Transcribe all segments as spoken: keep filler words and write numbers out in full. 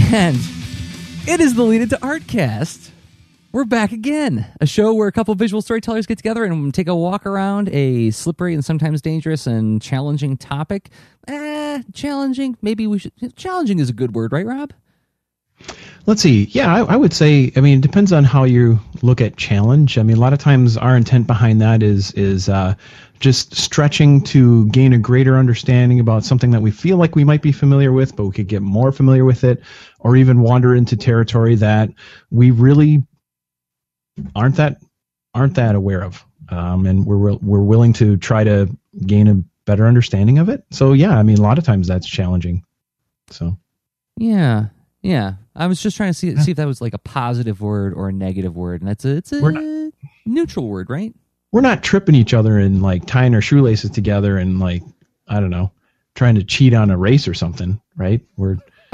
And it is the Lean Into Artcast. We're back again. A show where a couple of visual storytellers get together and take a walk around a slippery and sometimes dangerous and challenging topic. Eh, challenging. Maybe we should... Challenging is a good word, right, Rob? Let's see. Yeah, I, I would say, I mean, it depends on how you look at challenge. I mean, a lot of times our intent behind that is is uh, just stretching to gain a greater understanding about something that we feel like we might be familiar with, but we could get more familiar with it, or even wander into territory that we really aren't that aren't that aware of, um, and we're we're willing to try to gain a better understanding of it. So yeah, I mean, a lot of times that's challenging. So yeah. Yeah, I was just trying to see see if that was like a positive word or a negative word, and it's a it's a not, neutral word, right? We're not tripping each other and like tying our shoelaces together and like I don't know, trying to cheat on a race or something, right? We're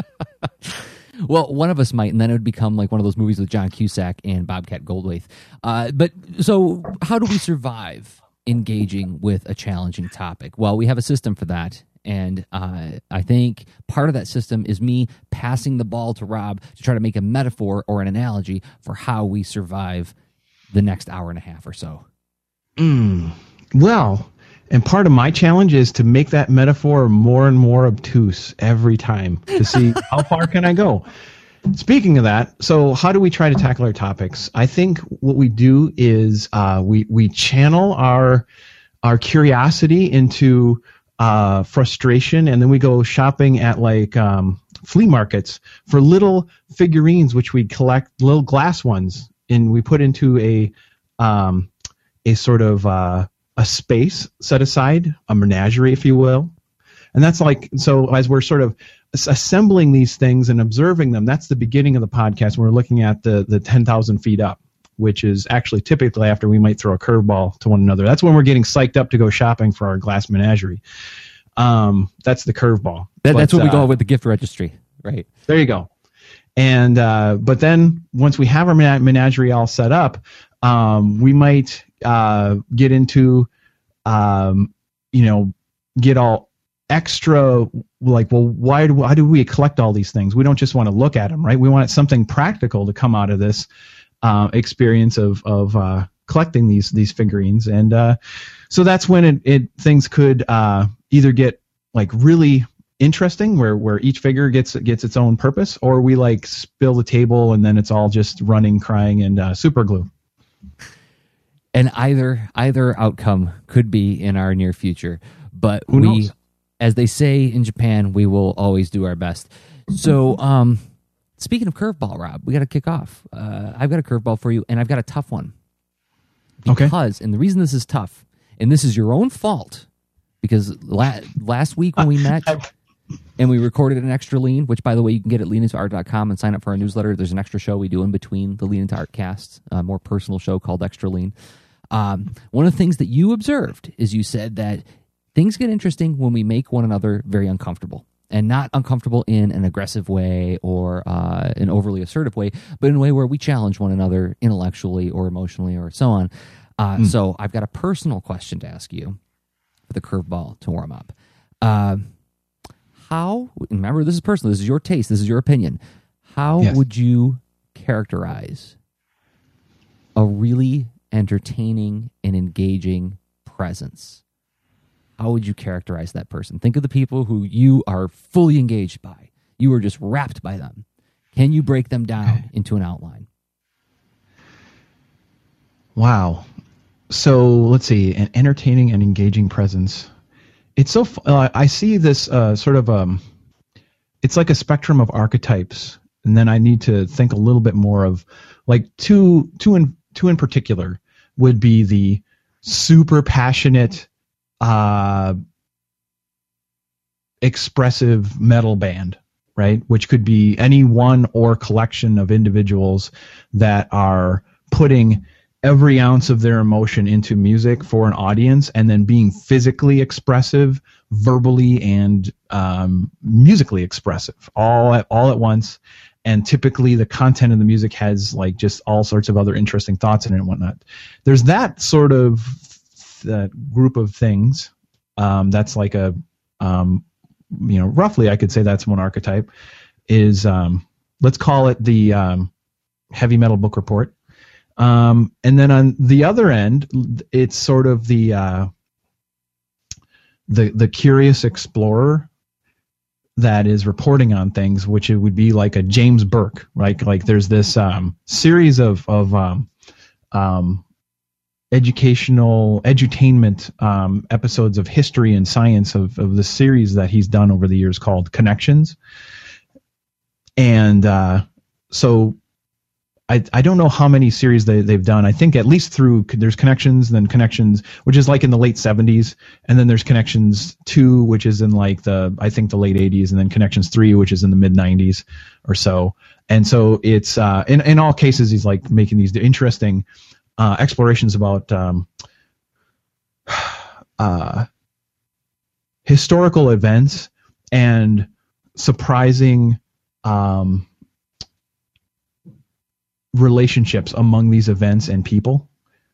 well, one of us might, and then it would become like one of those movies with John Cusack and Bobcat Goldthwait. Uh, but so, how do we survive engaging with a challenging topic? Well, we have a system for that. And uh, I think part of that system is me passing the ball to Rob to try to make a metaphor or an analogy for how we survive the next hour and a half or so. Mm. Well, and part of my challenge is to make that metaphor more and more obtuse every time to see how far can I go. Speaking of that, so how do we try to tackle our topics? I think what we do is uh, we we channel our our curiosity into uh, frustration, and then we go shopping at like um, flea markets for little figurines, which we collect, little glass ones, and we put into a um, a sort of uh, a space set aside, a menagerie, if you will. And that's like, so as we're sort of assembling these things and observing them, that's the beginning of the podcast. We're looking at the the ten thousand feet up, which is actually typically after we might throw a curveball to one another. That's when we're getting psyched up to go shopping for our glass menagerie. Um, that's the curveball. That, but, that's what we uh, call it with the gift registry, right? There you go. And uh, but then once we have our menagerie all set up, um, we might uh, get into, um, you know, get all extra, like, well, why do, why do we collect all these things? We don't just want to look at them, right? We want something practical to come out of this uh, experience of of uh, collecting these these figurines, and uh, so that's when it, it things could uh, either get like really interesting, where where each figure gets gets its own purpose, or we like spill the table and then it's all just running, crying, and uh, super glue. And either either outcome could be in our near future, but Who we. knows? As they say in Japan, we will always do our best. So, um, speaking of curveball, Rob, we got to kick off. Uh, I've got a curveball for you, and I've got a tough one. Because, okay. And the reason this is tough, and this is your own fault, because la- last week when we met and we recorded an extra lean, which, by the way, you can get at lean into art dot com and sign up for our newsletter. There's an extra show we do in between the Lean Into Art casts, a more personal show called Extra Lean. Um, one of the things that you observed is you said that things get interesting when we make one another very uncomfortable, and not uncomfortable in an aggressive way or uh, an overly assertive way, but in a way where we challenge one another intellectually or emotionally or so on. Uh, mm. So I've got a personal question to ask you for the curveball to warm up. Uh, how, remember, this is personal. This is your taste. This is your opinion. How yes. would you characterize a really entertaining and engaging presence? How would you characterize that person? Think of the people who you are fully engaged by. You are just wrapped by them. Can you break them down into an outline? Wow. So let's see, an entertaining and engaging presence. It's so, uh, I see this uh, sort of, um, it's like a spectrum of archetypes. And then I need to think a little bit more of, like, two, two in, two in particular would be the super passionate, uh expressive metal band, right? Which could be any one or collection of individuals that are putting every ounce of their emotion into music for an audience, and then being physically expressive, verbally and um, musically expressive, all at all at once. And typically the content of the music has like just all sorts of other interesting thoughts in it and whatnot. There's that sort of that group of things. Um, that's like a, um, you know, roughly I could say that's one archetype is, um, let's call it the um, Heavy Metal Book Report. Um, and then on the other end, it's sort of the uh, the the curious explorer that is reporting on things, which it would be like a James Burke, right? Like there's this um, series of of um, um, educational edutainment um, episodes of history and science of of the series that he's done over the years called Connections, and uh, so. I, I don't know how many series they, they've done. I think at least through, there's Connections, then Connections, which is like in the late seventies, and then there's Connections two, which is in like the, I think the late eighties, and then Connections three, which is in the mid nineties or so. And so it's, uh, in, in all cases, he's like making these interesting uh, explorations about um, uh, historical events and surprising um relationships among these events and people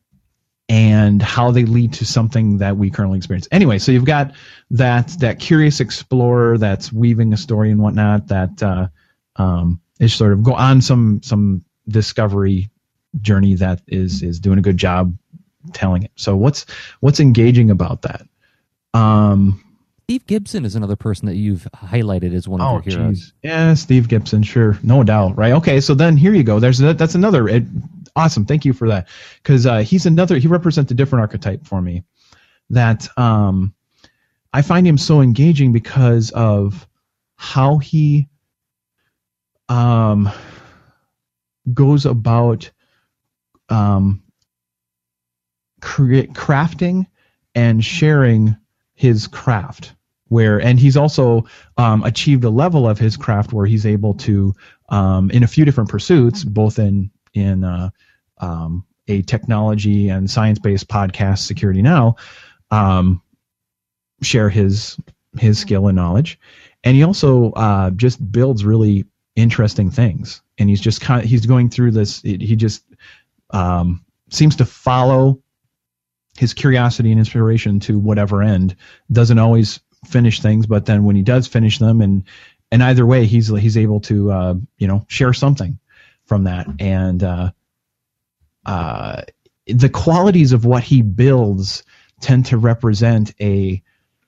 and how they lead to something that we currently experience. Anyway, so you've got that that curious explorer that's weaving a story and whatnot that uh, um, is sort of go on some some discovery journey that is is doing a good job telling it. So what's what's engaging about that? Um, Steve Gibson is another person that you've highlighted as one of oh, your heroes. Geez. Yeah, Steve Gibson, sure, no doubt, right? Okay, so then here you go. There's that, that's another it, awesome. Thank you for that, because uh, he's another. He represents a different archetype for me. That um, I find him so engaging because of how he um, goes about um, create crafting and sharing his craft. Where and he's also um, achieved a level of his craft where he's able to, um, in a few different pursuits, both in in uh, um, a technology and science-based podcast, Security Now, um, share his his skill and knowledge, and he also uh, just builds really interesting things. And he's just kind of, he's going through this. He just um, seems to follow his curiosity and inspiration to whatever end. Doesn't always finish things, but then when he does finish them, and and either way, he's he's able to uh, you know share something from that, and uh, uh, the qualities of what he builds tend to represent a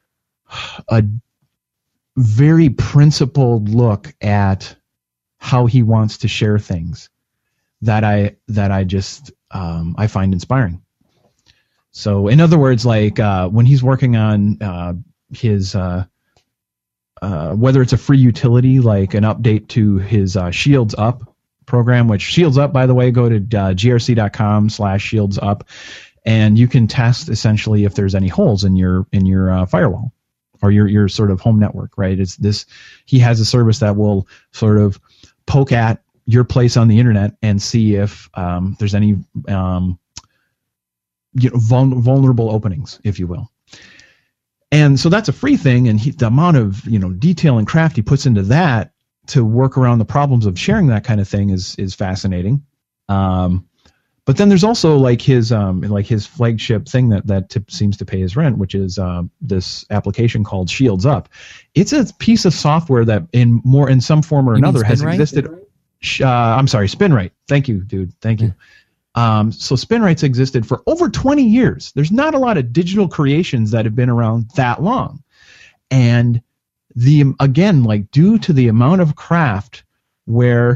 a very principled look at how he wants to share things that I that I just um, I find inspiring. So, in other words, like uh, when he's working on uh, his uh, uh, whether it's a free utility like an update to his uh, Shields Up program, which Shields Up, by the way, go to uh, grc.com slash Shields Up, and you can test essentially if there's any holes in your in your uh, firewall or your your sort of home network, right? It's this. He has a service that will sort of poke at your place on the internet and see if um, there's any um, you know, vul- vulnerable openings, if you will. And so that's a free thing, and he, the amount of you know detail and craft he puts into that to work around the problems of sharing that kind of thing is is fascinating. Um, but then there's also like his um, like his flagship thing that that t- seems to pay his rent, which is uh, this application called Shields Up. It's a piece of software that in more in some form or you another has Spinrite? existed. Uh, I'm sorry, Spinrite. Thank you, dude. Thank you. Um, so Spinrite's existed for over twenty years. There's not a lot of digital creations that have been around that long. And the again, like due to the amount of craft where,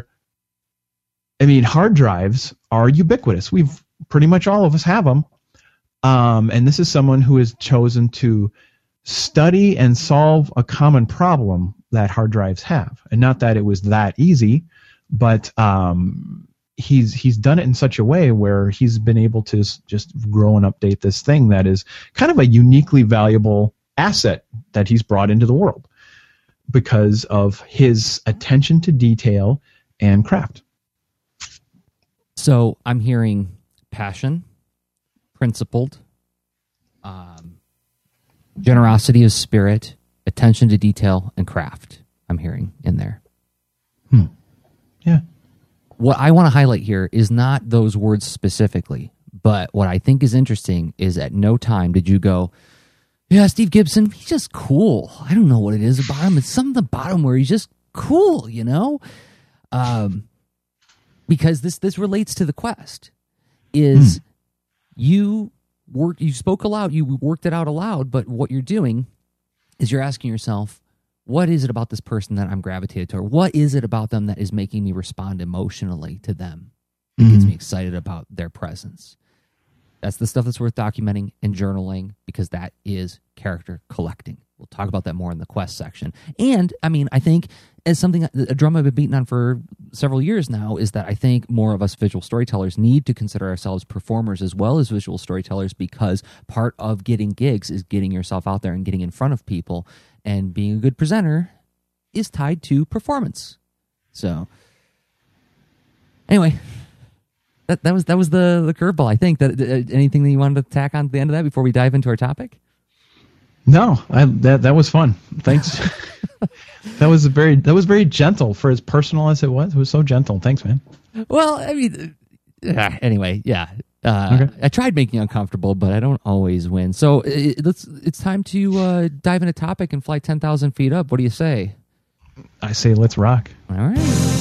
I mean, hard drives are ubiquitous. We've pretty much all of us have them. Um, and this is someone who has chosen to study and solve a common problem that hard drives have. And not that it was that easy, but um, he's he's done it in such a way where he's been able to just grow and update this thing that is kind of a uniquely valuable asset that he's brought into the world because of his attention to detail and craft. So I'm hearing passion, principled, um, generosity of spirit, attention to detail, and craft. I'm hearing in there. Hmm. Yeah. What I want to highlight here is not those words specifically, but what I think is interesting is at no time did you go, yeah, Steve Gibson, he's just cool. I don't know what it is about him. It's something about him where he's just cool, you know? Um, because this this relates to the quest. Is mm. you work you spoke aloud, you worked it out aloud, but what you're doing is you're asking yourself, what is it about this person that I'm gravitated to? Or what is it about them that is making me respond emotionally to them? It mm. gets me excited about their presence. That's the stuff that's worth documenting and journaling, because that is character collecting. We'll talk about that more in the quest section. And, I mean, I think as something, a drum I've been beating on for several years now, is that I think more of us visual storytellers need to consider ourselves performers as well as visual storytellers, because part of getting gigs is getting yourself out there and getting in front of people, and being a good presenter is tied to performance. So, anyway... That that was that was the the curveball. I think that uh, anything that you wanted to tack on at the end of that before we dive into our topic? No, I, that that was fun. Thanks. that was very that was very gentle for as personal as it was. It was so gentle. Thanks, man. Well, I mean, uh, anyway, yeah. Uh, okay. I tried making you uncomfortable, but I don't always win. So it, let's it's time to uh, dive into topic and fly ten thousand feet up. What do you say? I say let's rock. All right.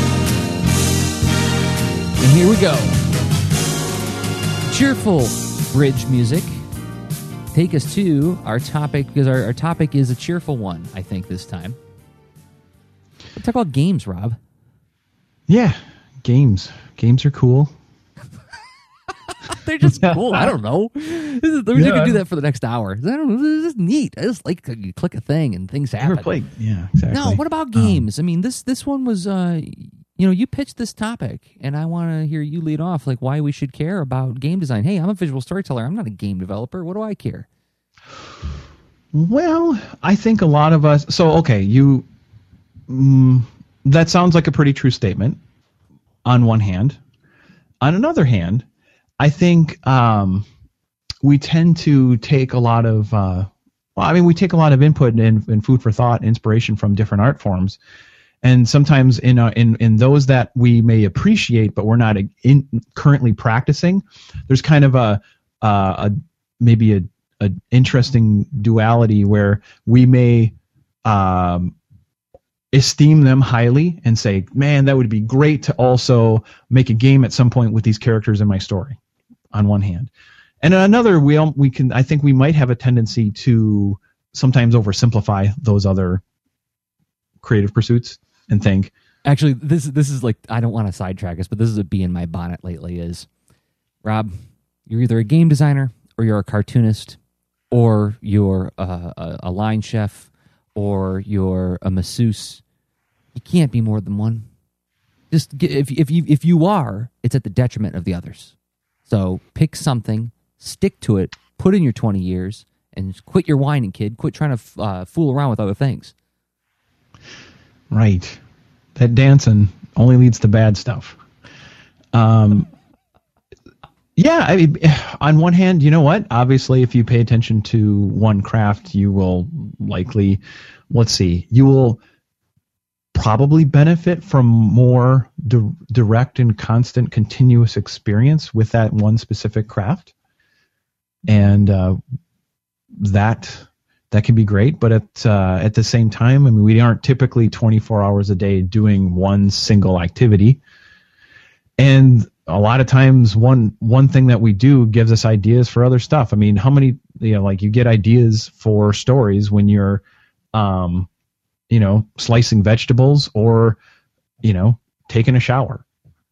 And here we go. Cheerful bridge music. Take us to our topic, because our, our topic is a cheerful one, I think, this time. Let's talk about games, Rob. Yeah, games. Games are cool. They're just cool. I don't know. This is, we're yeah. going to do that for the next hour. I don't know. This is neat. I just like you click a thing and things happen. Never played. Yeah, exactly. No, what about games? Um, I mean, this this one was... Uh, You know, you pitched this topic, and I want to hear you lead off, like why we should care about game design. Hey, I'm a visual storyteller. I'm not a game developer. What do I care? Well, I think a lot of us... So, okay, you... Mm, that sounds like a pretty true statement on one hand. On another hand, I think um, we tend to take a lot of... Uh, well, I mean, we take a lot of input and, and food for thought, inspiration from different art forms. And sometimes in, uh, in in those that we may appreciate, but we're not in, currently practicing, there's kind of a, uh, a maybe a, a interesting duality where we may um, esteem them highly and say, man, that would be great to also make a game at some point with these characters in my story, on one hand. And on another, we we can I think we might have a tendency to sometimes oversimplify those other creative pursuits. And think, actually, this this is like, I don't want to sidetrack us, but this is a bee in my bonnet lately. Is Rob, you're either a game designer, or you're a cartoonist, or you're a, a, a line chef, or you're a masseuse. You can't be more than one. Just get, if if you if you are, it's at the detriment of the others. So pick something, stick to it, put in your twenty years, and quit your whining, kid. Quit trying to uh, fool around with other things. Right. That dancing only leads to bad stuff. Um, yeah, I mean, on one hand, you know what? Obviously, if you pay attention to one craft, you will likely, let's see, you will probably benefit from more di- direct and constant continuous experience with that one specific craft. And uh, that... That can be great, but at uh, at the same time, I mean, we aren't typically twenty-four hours a day doing one single activity, and a lot of times, one one thing that we do gives us ideas for other stuff. I mean, how many, you know, like you get ideas for stories when you're, um, you know, slicing vegetables or, you know, taking a shower.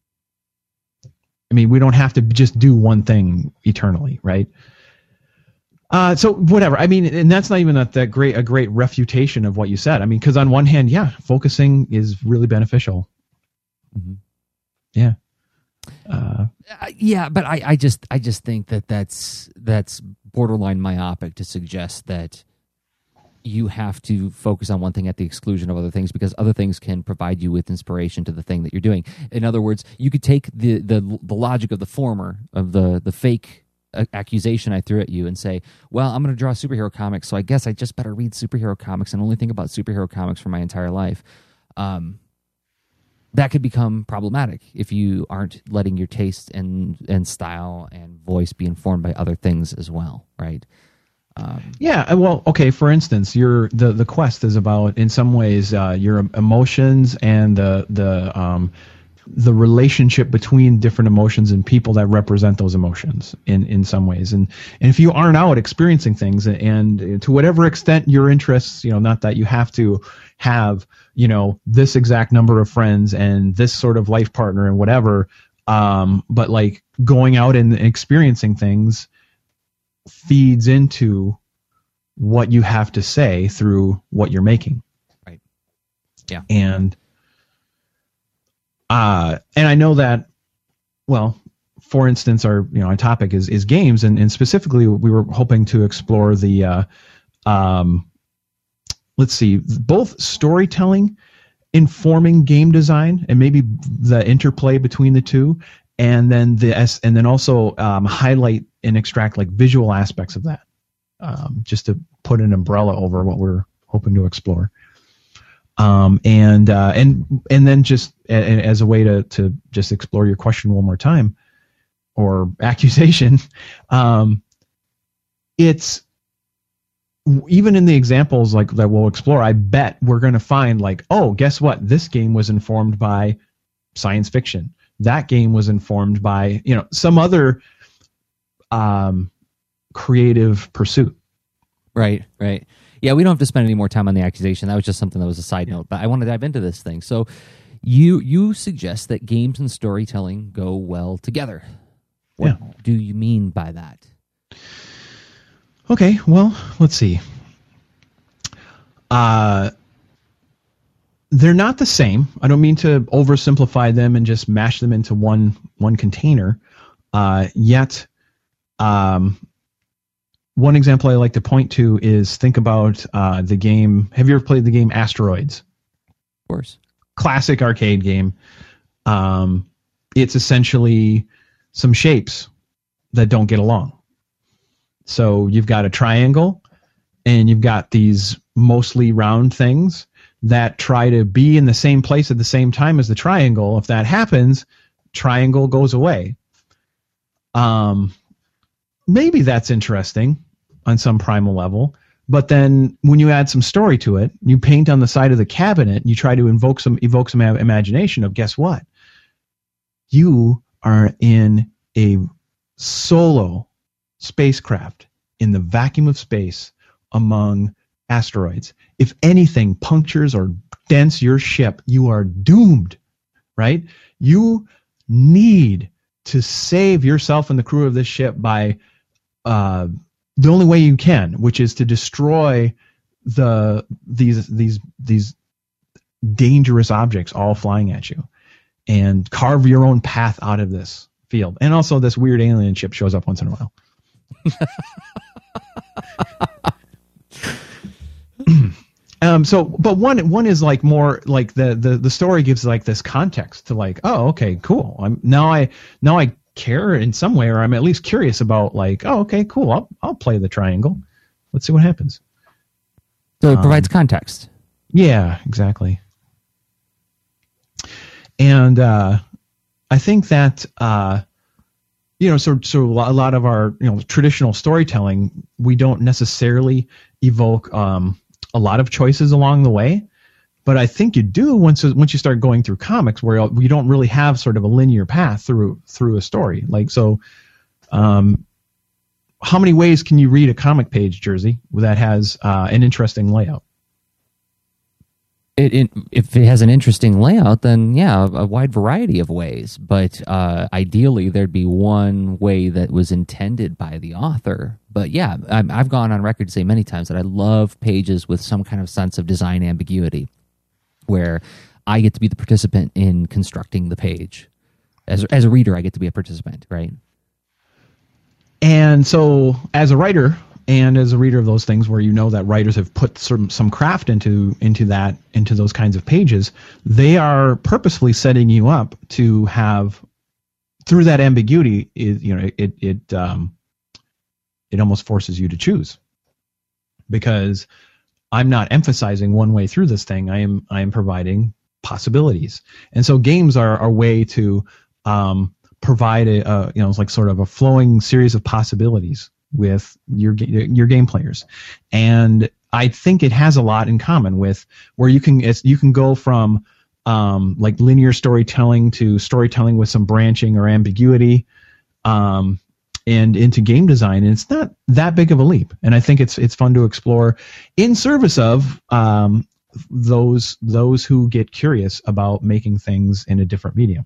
I mean, we don't have to just do one thing eternally, right? Uh, so whatever. I mean, and that's not even a, that great a great refutation of what you said. I mean, because on one hand, yeah, focusing is really beneficial. Mm-hmm. Yeah. Uh, uh, yeah, but I, I just I just think that that's that's borderline myopic to suggest that you have to focus on one thing at the exclusion of other things, because other things can provide you with inspiration to the thing that you're doing. In other words, you could take the the, the logic of the former, of the the fake accusation I threw at you, and say, well, I'm going to draw superhero comics, so I guess I just better read superhero comics and only think about superhero comics for my entire life. Um, that could become problematic if you aren't letting your taste and, and style and voice be informed by other things as well, right? Um, yeah, well, okay. For instance, your the the quest is about, in some ways, uh, your emotions and the the um, the relationship between different emotions and people that represent those emotions in in some ways. And and if you aren't out experiencing things, and to whatever extent your interests, you know, not that you have to have, you know, this exact number of friends and this sort of life partner and whatever, um, but like going out and experiencing things feeds into what you have to say through what you're making. Right. Yeah. And uh and I know that, well, for instance, our you know our topic is is games, and, and specifically we were hoping to explore the uh um let's see, both storytelling informing game design and maybe the interplay between the two, and then the and then also um, highlight and extract like visual aspects of that, um, just to put an umbrella over what we're hoping to explore, um, and uh, and and then just a, as a way to to just explore your question one more time, or accusation, um, it's even in the examples like that we'll explore, I bet we're going to find like, oh, guess what? This game was informed by science fiction. That game was informed by, you know, some other um, creative pursuit. Right, right. Yeah, we don't have to spend any more time on the accusation. That was just something that was a side note. But I want to dive into this thing. So you you suggest that games and storytelling go well together. What yeah. do you mean by that? Okay, well, let's see. Uh, they're not the same. I don't mean to oversimplify them and just mash them into one one container. Uh, yet, um, one example I like to point to is think about uh, the game. Have you ever played the game Asteroids? Of course. Classic arcade game. Um, it's essentially some shapes that don't get along. So you've got a triangle, and you've got these mostly round things that try to be in the same place at the same time as the triangle. If that happens, triangle goes away. Um, maybe that's interesting on some primal level, but then when you add some story to it, you paint on the side of the cabinet, and you try to invoke some evoke some imagination of, guess what? You are in a solo spacecraft in the vacuum of space among asteroids. If anything punctures or dents your ship, you are doomed, right? You need to save yourself and the crew of this ship by uh, the only way you can, which is to destroy the these these these dangerous objects all flying at you, and carve your own path out of this field. And also, this weird alien ship shows up once in a while. um so but one one is like more like the the the story gives like this context to like, oh, okay, cool, I'm now I now I care in some way, or I'm at least curious about like, oh, okay, cool, I'll I'll play the triangle, let's see what happens. So it provides um, context. Yeah, exactly. And uh I think that uh you know, so so a lot of our, you know, traditional storytelling, we don't necessarily evoke um, a lot of choices along the way, but I think you do once once you start going through comics, where you don't really have sort of a linear path through through a story. Like, so, um, how many ways can you read a comic page, Jersey, that has uh, an interesting layout? It, it, if it has an interesting layout, then yeah, a, a wide variety of ways. But uh, ideally, there'd be one way that was intended by the author. But yeah, I'm, I've gone on record to say many times that I love pages with some kind of sense of design ambiguity, where I get to be the participant in constructing the page. As as a reader, I get to be a participant, right? And so, as a writer, and as a reader of those things, where you know that writers have put some some craft into into that into those kinds of pages, they are purposefully setting you up to have, through that ambiguity, it, you know, it it um, it almost forces you to choose, because I'm not emphasizing one way through this thing. I am I am providing possibilities, and so games are a way to um, provide a, a you know, it's like sort of a flowing series of possibilities with your your game players, and I think it has a lot in common with where you can it's, you can go from um, like linear storytelling to storytelling with some branching or ambiguity, um, and into game design, and it's not that big of a leap. And I think it's it's fun to explore in service of um, those those who get curious about making things in a different medium.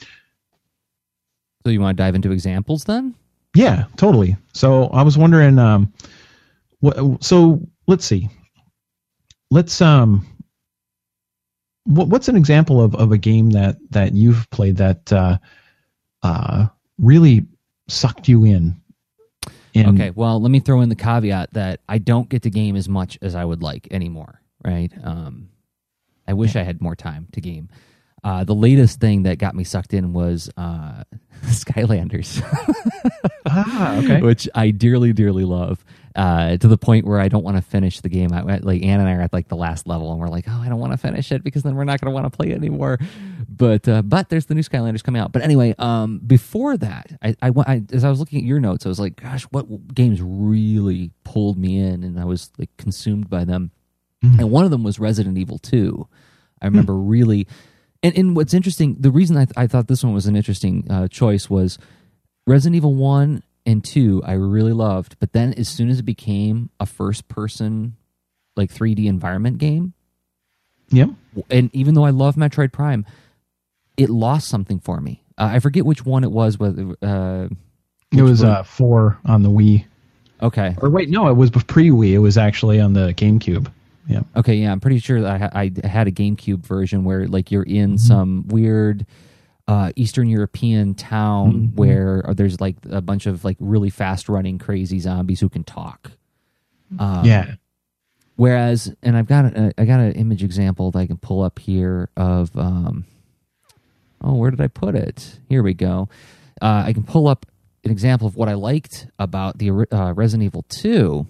So you want to dive into examples then? Yeah, totally. So I was wondering, um, what? So let's see. Let's um, what, what's an example of, of a game that that you've played that uh, uh, really sucked you in? in? Okay, well, let me throw in the caveat that I don't get to game as much as I would like anymore. Right? Um, I wish I had more time to game. Uh, the latest thing that got me sucked in was uh, Skylanders, ah, okay. which I dearly, dearly love. Uh, to the point where I don't want to finish the game. I, like Ann and I are at like the last level, and we're like, oh, I don't want to finish it because then we're not going to want to play it anymore. But uh, but there's the new Skylanders coming out. But anyway, um, before that, I, I, I as I was looking at your notes, I was like, gosh, what games really pulled me in, and I was like consumed by them. Mm. And one of them was Resident Evil two. I remember mm. really. And, and what's interesting, the reason I, th- I thought this one was an interesting uh, choice was Resident Evil one and two I really loved, but then as soon as it became a first-person, like three D environment game, yeah, and even though I love Metroid Prime, it lost something for me. Uh, I forget which one it was. Whether uh, it was uh, four on the Wii. Okay. Or wait, no, it was pre-Wii. It was actually on the GameCube. Yeah. Okay, yeah, I'm pretty sure that I, I had a GameCube version where like you're in mm-hmm. some weird uh, Eastern European town mm-hmm. where there's like a bunch of like really fast running crazy zombies who can talk. Um, yeah. Whereas, and I've got a, I got an image example that I can pull up here of. Um, oh, where did I put it? Here we go. Uh, I can pull up an example of what I liked about the uh, Resident Evil two.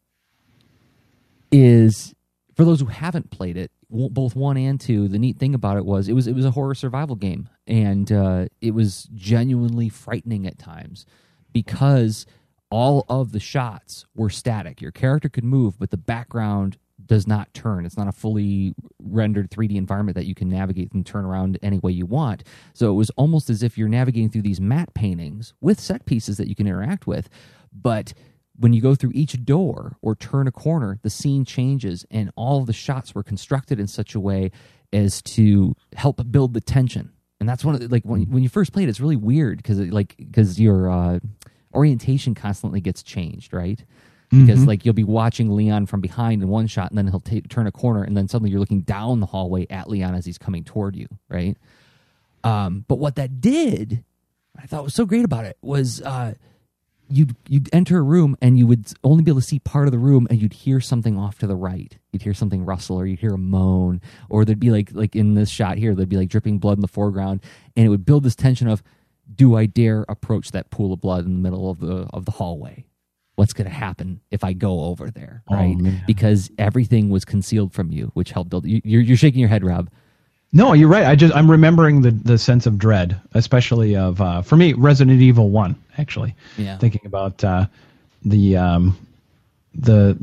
Is for those who haven't played it, both one and two, the neat thing about it was it was it was a horror survival game, and uh, it was genuinely frightening at times because all of the shots were static. Your character could move, but the background does not turn. It's not a fully rendered three D environment that you can navigate and turn around any way you want. So it was almost as if you're navigating through these matte paintings with set pieces that you can interact with, but when you go through each door or turn a corner, the scene changes, and all of the shots were constructed in such a way as to help build the tension. And that's one of the, like when when you first play it, it's really weird because like because your uh, orientation constantly gets changed, right? Because mm-hmm. like you'll be watching Leon from behind in one shot, and then he'll t- turn a corner, and then suddenly you're looking down the hallway at Leon as he's coming toward you, right? Um, but what that did, I thought was so great about it was. Uh, You'd, you'd enter a room and you would only be able to see part of the room, and you'd hear something off to the right. You'd hear something rustle, or you'd hear a moan, or there'd be like like in this shot here, there'd be like dripping blood in the foreground, and it would build this tension of, do I dare approach that pool of blood in the middle of the of the hallway? What's going to happen if I go over there, right? Oh, because everything was concealed from you, which helped build. You, you're, you're shaking your head, Rob. No, you're right. I just I'm remembering the, the sense of dread, especially of uh, for me Resident Evil one. Actually, yeah. Thinking about uh, the um, the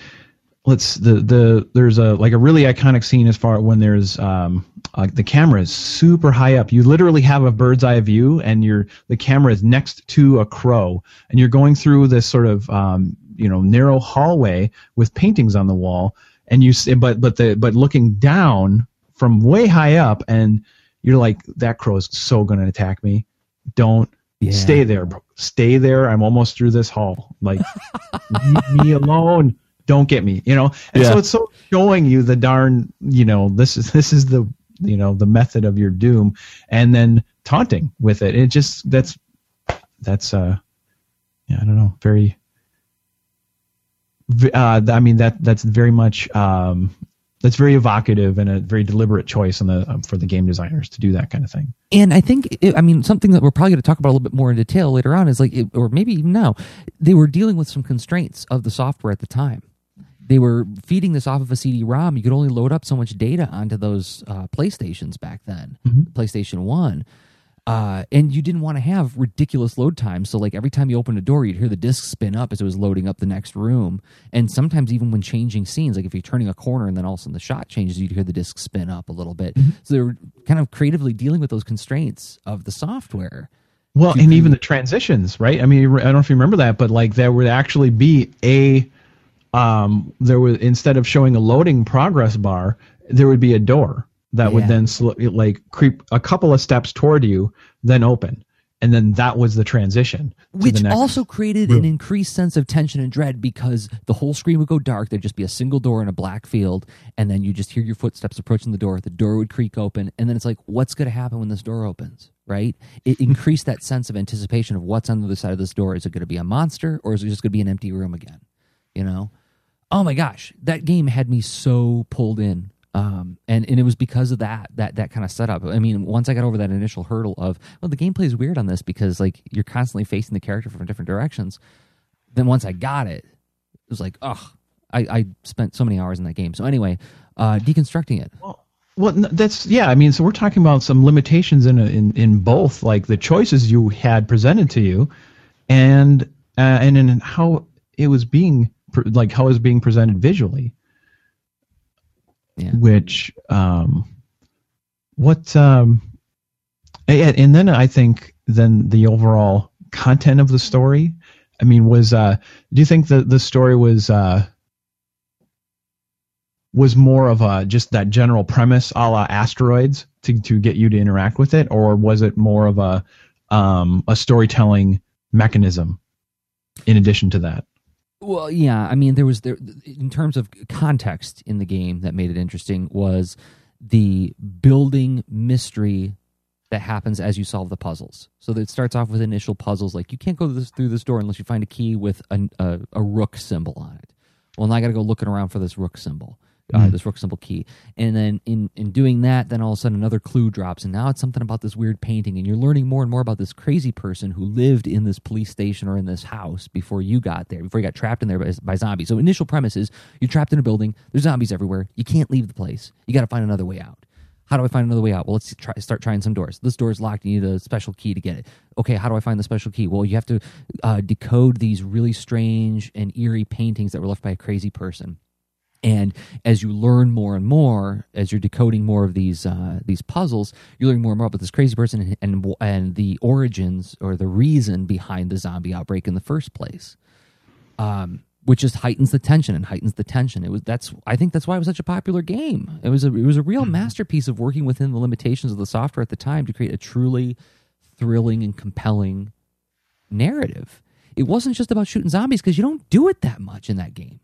let's the the there's a like a really iconic scene as far when there's um, uh, the camera is super high up. You literally have a bird's eye view, and you're the camera is next to a crow, and you're going through this sort of um, you know narrow hallway with paintings on the wall, and you but but the but looking down from way high up, and you're like, that crow is so going to attack me. Don't yeah. stay there, bro. Stay there. I'm almost through this hall. Like, leave me alone. Don't get me, you know? And yeah. so it's so showing you the darn, you know, this is, this is the, you know, the method of your doom, and then taunting with it. It just, that's, that's, uh, yeah, I don't know. Very, uh, I mean, that, that's very much, um, that's very evocative and a very deliberate choice on the um, for the game designers to do that kind of thing. And I think, it, I mean, something that we're probably going to talk about a little bit more in detail later on is like, it, or maybe even now, they were dealing with some constraints of the software at the time. They were feeding this off of a C D ROM. You could only load up so much data onto those uh, PlayStations back then, mm-hmm. PlayStation one. Uh, and you didn't want to have ridiculous load times. So like every time you opened a door, you'd hear the disc spin up as it was loading up the next room. And sometimes even when changing scenes, like if you're turning a corner and then all of a sudden the shot changes, you'd hear the disc spin up a little bit. Mm-hmm. So they were kind of creatively dealing with those constraints of the software. Well, and even the transitions, right? I mean, I don't know if you remember that, but like there would actually be a, um, there was, instead of showing a loading progress bar, there would be a door that yeah. would then sl- like creep a couple of steps toward you, then open. And then that was the transition. Which the also created room. An increased sense of tension and dread because the whole screen would go dark. There'd just be a single door in a black field. And then you just hear your footsteps approaching the door. The door would creak open. And then it's like, what's going to happen when this door opens? Right? It increased that sense of anticipation of what's on the other side of this door. Is it going to be a monster or is it just going to be an empty room again? You know? Oh my gosh. That game had me so pulled in. Um, and, and it was because of that, that, that kind of setup. I mean, once I got over that initial hurdle of, well, the gameplay is weird on this because like you're constantly facing the character from different directions. Then once I got it, it was like, ugh, I, I spent so many hours in that game. So anyway, uh, deconstructing it. Well, well, that's, yeah. I mean, so we're talking about some limitations in, a, in, in both like the choices you had presented to you and, uh, and in how it was being like how it was being presented visually. Yeah. Which, um, what, um, and, and then I think then the overall content of the story, I mean, was, uh, do you think that the story was, uh, was more of a, just that general premise a la Asteroids to, to get you to interact with it? Or was it more of a, um, a storytelling mechanism in addition to that? Well, yeah, I mean, there was there in terms of context in the game that made it interesting was the building mystery that happens as you solve the puzzles. So that it starts off with initial puzzles like you can't go this, through this door unless you find a key with a, a, a rook symbol on it. Well, now I got to go looking around for this rook symbol. Uh, mm. This rook symbol key. And then in, in doing that, then all of a sudden another clue drops, and now it's something about this weird painting, and you're learning more and more about this crazy person who lived in this police station or in this house before you got there, before you got trapped in there by, by zombies. So initial premise is you're trapped in a building, there's zombies everywhere, you can't leave the place, you got to find another way out. How do I find another way out? Well, let's try, start trying some doors. This door is locked, you need a special key to get it. Okay, how do I find the special key? Well, you have to uh, decode these really strange and eerie paintings that were left by a crazy person. And as you learn more and more, as you're decoding more of these uh, these puzzles, you learn more and more about this crazy person and, and and the origins or the reason behind the zombie outbreak in the first place, um, which just heightens the tension and heightens the tension. It was that's I think that's why it was such a popular game. It was a it was a real masterpiece of working within the limitations of the software at the time to create a truly thrilling and compelling narrative. It wasn't just about shooting zombies because you don't do it that much in that game.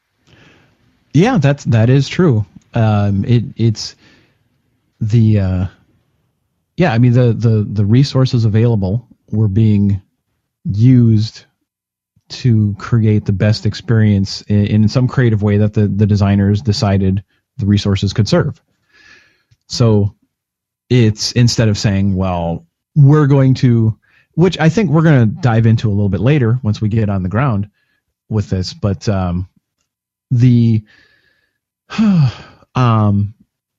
Yeah, that's that is true. Um, it it's the uh, yeah. I mean the, the the resources available were being used to create the best experience in, in some creative way that the, the designers decided the resources could serve. So it's instead of saying, well, we're going to, which I think we're going to dive into a little bit later once we get on the ground with this, but um, the um,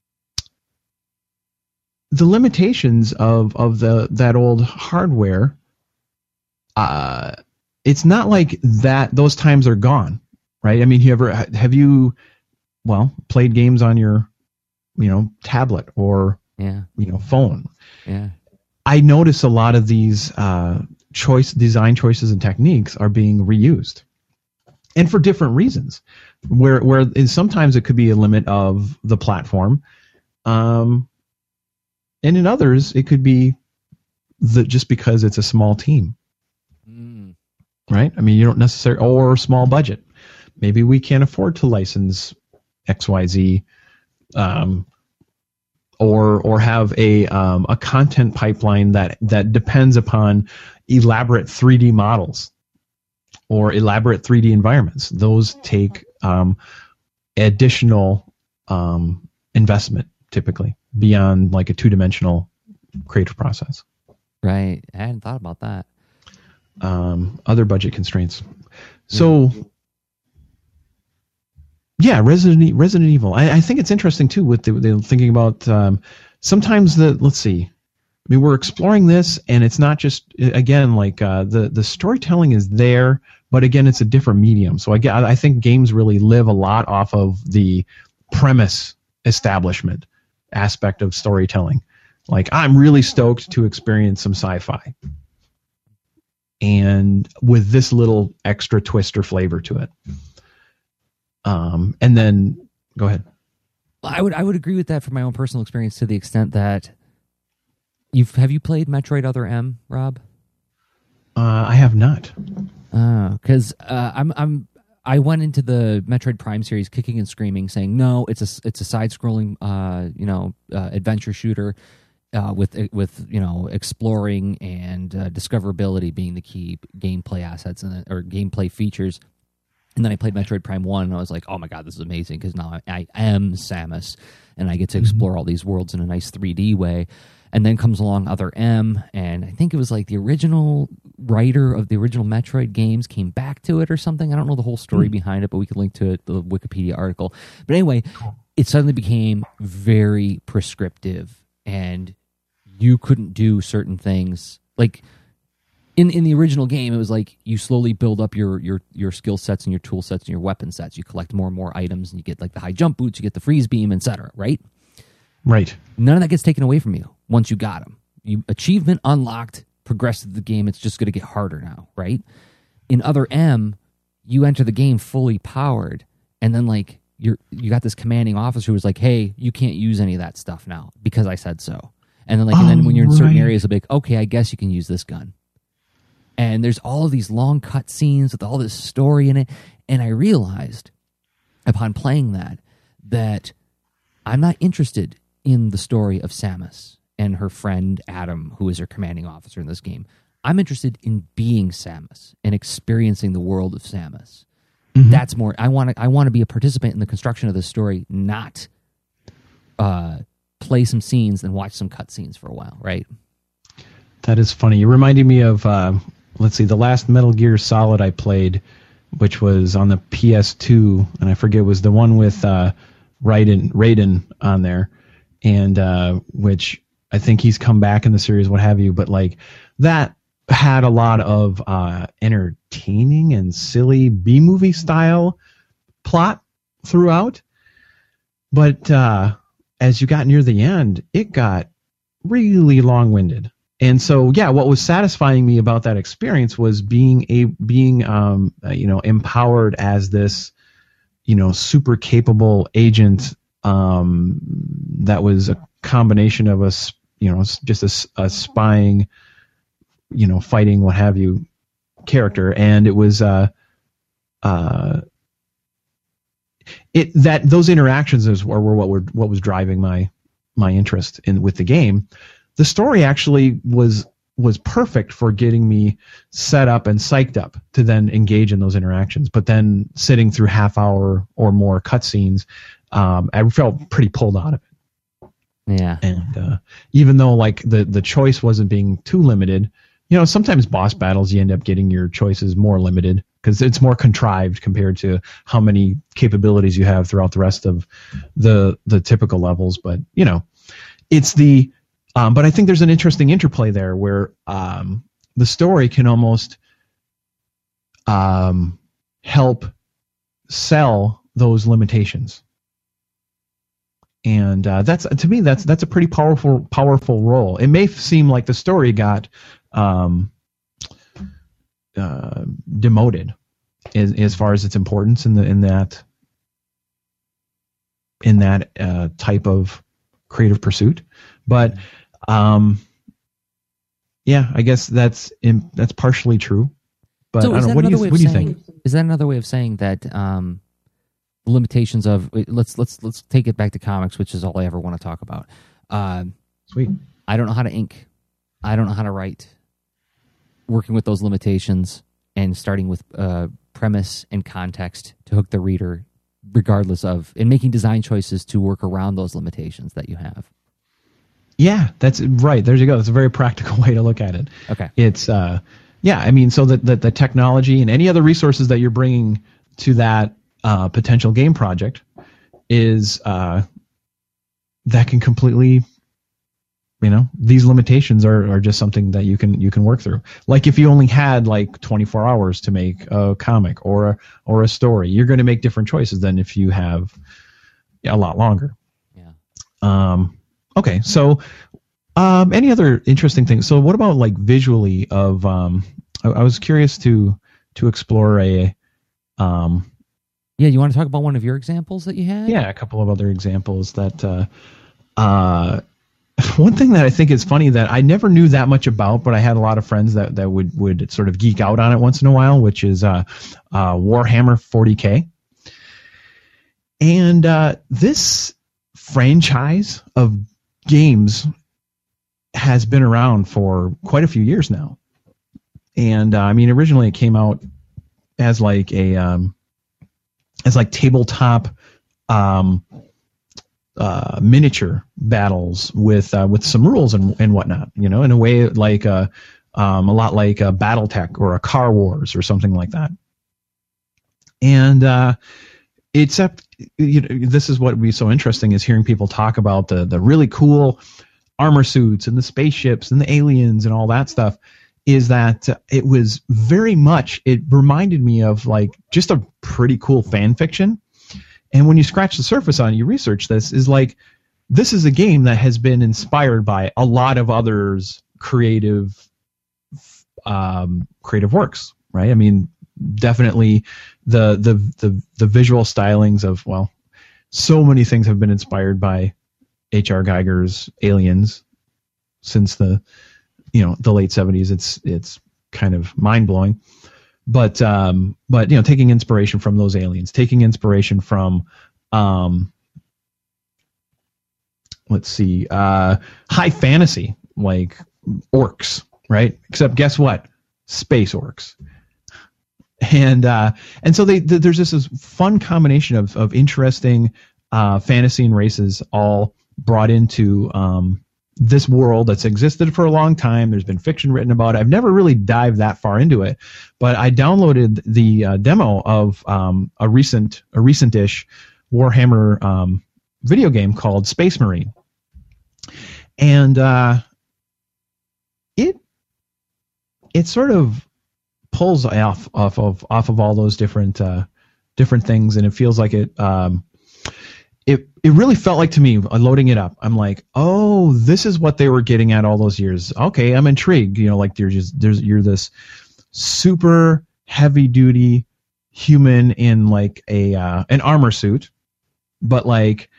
the limitations of of the that old hardware, uh, it's not like that. Those times are gone, right? I mean, you ever have you, well, played games on your, you know, tablet or yeah, you know, phone? Yeah, I notice a lot of these uh, choice design choices and techniques are being reused, and for different reasons. Where where sometimes it could be a limit of the platform, um, and in others it could be the just because it's a small team, mm. right? I mean, you don't necessarily or small budget. Maybe we can't afford to license X Y Z, um, or or have a um, a content pipeline that that depends upon elaborate three D models or elaborate three D environments. Those take um, additional um, investment typically beyond like a two-dimensional creative process. Right. I hadn't thought about that. Um, other budget constraints. So, yeah, Resident Resident Evil. I, I think it's interesting too with the, the thinking about um, sometimes the let's see. I mean, we're exploring this, and it's not just, again, like uh, the the storytelling is there, but again, it's a different medium. So I get, I think games really live a lot off of the premise establishment aspect of storytelling. Like, I'm really stoked to experience some sci-fi, and with this little extra twist or flavor to it. Um, and then go ahead. I would I would agree with that from my own personal experience to the extent that you've have you played Metroid Other M, Rob? Uh, I have not. Because uh, uh, I'm I'm I went into the Metroid Prime series kicking and screaming, saying no, it's a it's a side scrolling uh, you know uh, adventure shooter uh, with with you know exploring and uh, discoverability being the key gameplay assets and or gameplay features. And then I played Metroid Prime one, and I was like, oh my god, this is amazing, because now I, I am Samus, and I get to explore all these worlds in a nice three D way. And then comes along Other M, and I think it was like the original writer of the original Metroid games came back to it or something. I don't know the whole story mm. behind it, but we can link to it, the Wikipedia article. But anyway, it suddenly became very prescriptive, and you couldn't do certain things. Like, In in the original game, it was like you slowly build up your your your skill sets and your tool sets and your weapon sets. You collect more and more items, and you get like the high jump boots, you get the freeze beam, et cetera. Right? Right. None of that gets taken away from you once you got them. You achievement unlocked, progress to the game. It's just going to get harder now, right? In Other M, you enter the game fully powered, and then like you're you got this commanding officer who was like, "Hey, you can't use any of that stuff now because I said so." And then like, oh, and then when you're in certain right. areas, it'll be like, "Okay, I guess you can use this gun." And there's all of these long cut scenes with all this story in it. And I realized upon playing that, that I'm not interested in the story of Samus and her friend Adam, who is her commanding officer in this game. I'm interested in being Samus and experiencing the world of Samus. Mm-hmm. That's more, I want to I want to be a participant in the construction of this story, not uh, play some scenes and watch some cut scenes for a while, right? That is funny. You're reminding me of... Uh... Let's see, the last Metal Gear Solid I played, which was on the P S two, and I forget, was the one with uh, Raiden, Raiden on there, and uh, which I think he's come back in the series, what have you, but like that had a lot of uh, entertaining and silly B-movie style plot throughout, but uh, as you got near the end, it got really long-winded. And so, yeah, what was satisfying me about that experience was being a being, um, uh, you know, empowered as this, you know, super capable agent um, that was a combination of us, you know, just a, a spying, you know, fighting, what have you, character, and it was, uh, uh, it that those interactions is, were what were what was driving my my interest in with the game. The story actually was was perfect for getting me set up and psyched up to then engage in those interactions. But then sitting through half hour or more cutscenes, um, I felt pretty pulled out of it. Yeah. And uh, even though like the the choice wasn't being too limited, you know, sometimes boss battles you end up getting your choices more limited because it's more contrived compared to how many capabilities you have throughout the rest of the the typical levels. But you know, it's the Um, but I think there's an interesting interplay there where um, the story can almost um, help sell those limitations, and uh, that's to me that's that's a pretty powerful powerful role. It may seem like the story got um, uh, demoted as, as far as its importance in the in that in that uh, type of creative pursuit, but Um, yeah, I guess that's in, that's partially true. But so I don't know. What do you what do you saying, think? Is that another way of saying that um, the limitations of let's let's let's take it back to comics, which is all I ever want to talk about. Uh, Sweet. I don't know how to ink. I don't know how to write. Working with those limitations and starting with uh, premise and context to hook the reader, regardless of, and making design choices to work around those limitations that you have. Yeah, that's right. There you go. That's a very practical way to look at it. Okay. It's, uh, yeah, I mean, so that the, the technology and any other resources that you're bringing to that uh, potential game project is, uh, that can completely you know, these limitations are, are just something that you can you can work through. Like if you only had like twenty-four hours to make a comic or a, or a story, you're going to make different choices than if you have a lot longer. Yeah. Um. Okay. So, um, any other interesting things? So, what about like visually? Of um, I, I was curious to to explore a um. Yeah, you want to talk about one of your examples that you had? Yeah, a couple of other examples that. Uh, uh One thing that I think is funny that I never knew that much about, but I had a lot of friends that, that would, would sort of geek out on it once in a while, which is uh, uh, Warhammer forty K. And uh, this franchise of games has been around for quite a few years now. And uh, I mean, originally it came out as like a um, as like tabletop um, Uh, miniature battles with uh, with some rules and, and whatnot, you know, in a way like a, um, a lot like a BattleTech or a Car Wars or something like that. And uh, except, you know, this is what would be so interesting is hearing people talk about the the really cool armor suits and the spaceships and the aliens and all that stuff. Is that it was very much, it reminded me of like just a pretty cool fan fiction. And when you scratch the surface on it, you research this, is like, this is a game that has been inspired by a lot of others' creative, um, creative works, right? I mean, definitely the, the, the, the visual stylings of, well, so many things have been inspired by H R. Geiger's Aliens since the, you know, the late seventies. It's, it's kind of mind blowing. But um, but you know, taking inspiration from those aliens, taking inspiration from, um, let's see, uh, high fantasy like orcs, right? Except guess what? Space orcs. And uh, and so they th- there's just this fun combination of of interesting uh, fantasy and races all brought into um, this world that's existed for a long time. There's been fiction written about it. I've never really dived that far into it, but I downloaded the uh, demo of um, a recent, a recent-ish Warhammer um, video game called Space Marine, and uh, it it sort of pulls off off of off of all those different uh, different things, and it feels like it. Um, It it really felt like to me, loading it up, I'm like, oh, this is what they were getting at all those years. Okay, I'm intrigued. You know, like you're just there's you're this super heavy duty human in like a uh, an armor suit, but like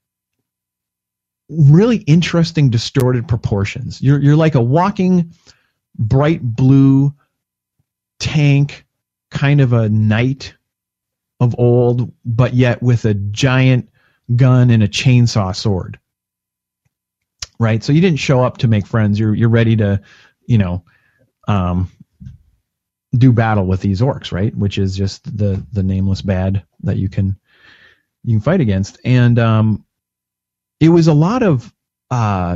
really interesting distorted proportions. You're you're like a walking bright blue tank, kind of a knight of old, but yet with a giant gun and a chainsaw sword, right? So you didn't show up to make friends. You're you're ready to, you know, um, do battle with these orcs, right? Which is just the the nameless bad that you can you can fight against. And um, it was a lot of uh,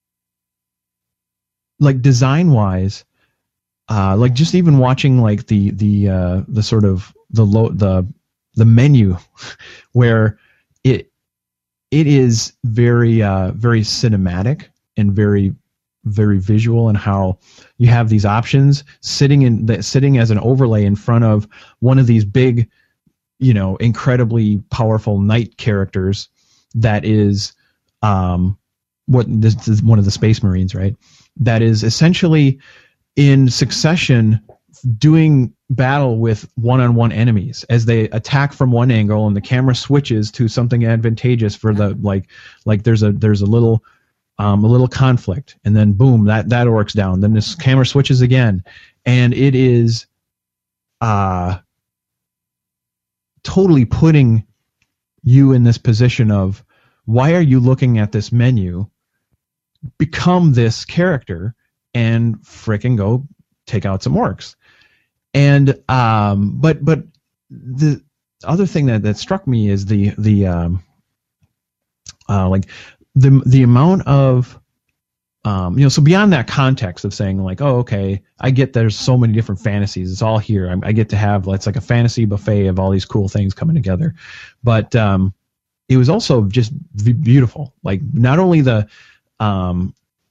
like design wise, uh, like just even watching like the the uh, the sort of the low the the menu where it. It is very, uh, very cinematic and very, very visual, in how you have these options sitting in the, sitting as an overlay in front of one of these big, you know, incredibly powerful knight characters. That is, um, what this, this is one of the Space Marines, right? That is essentially in succession doing battle with one-on-one enemies as they attack from one angle, and the camera switches to something advantageous for the like like there's a there's a little um a little conflict, and then boom, that that orc's down, then this camera switches again, and it is uh totally putting you in this position of, why are you looking at this menu? Become this character and frickin' go take out some orcs. And um, but but the other thing that, that struck me is the the um, uh, like the the amount of um, you know, so beyond that context of saying like, oh, okay, I get there's so many different fantasies, it's all here. I, I get to have, it's like a fantasy buffet of all these cool things coming together. But um, it was also just beautiful. Like not only the um,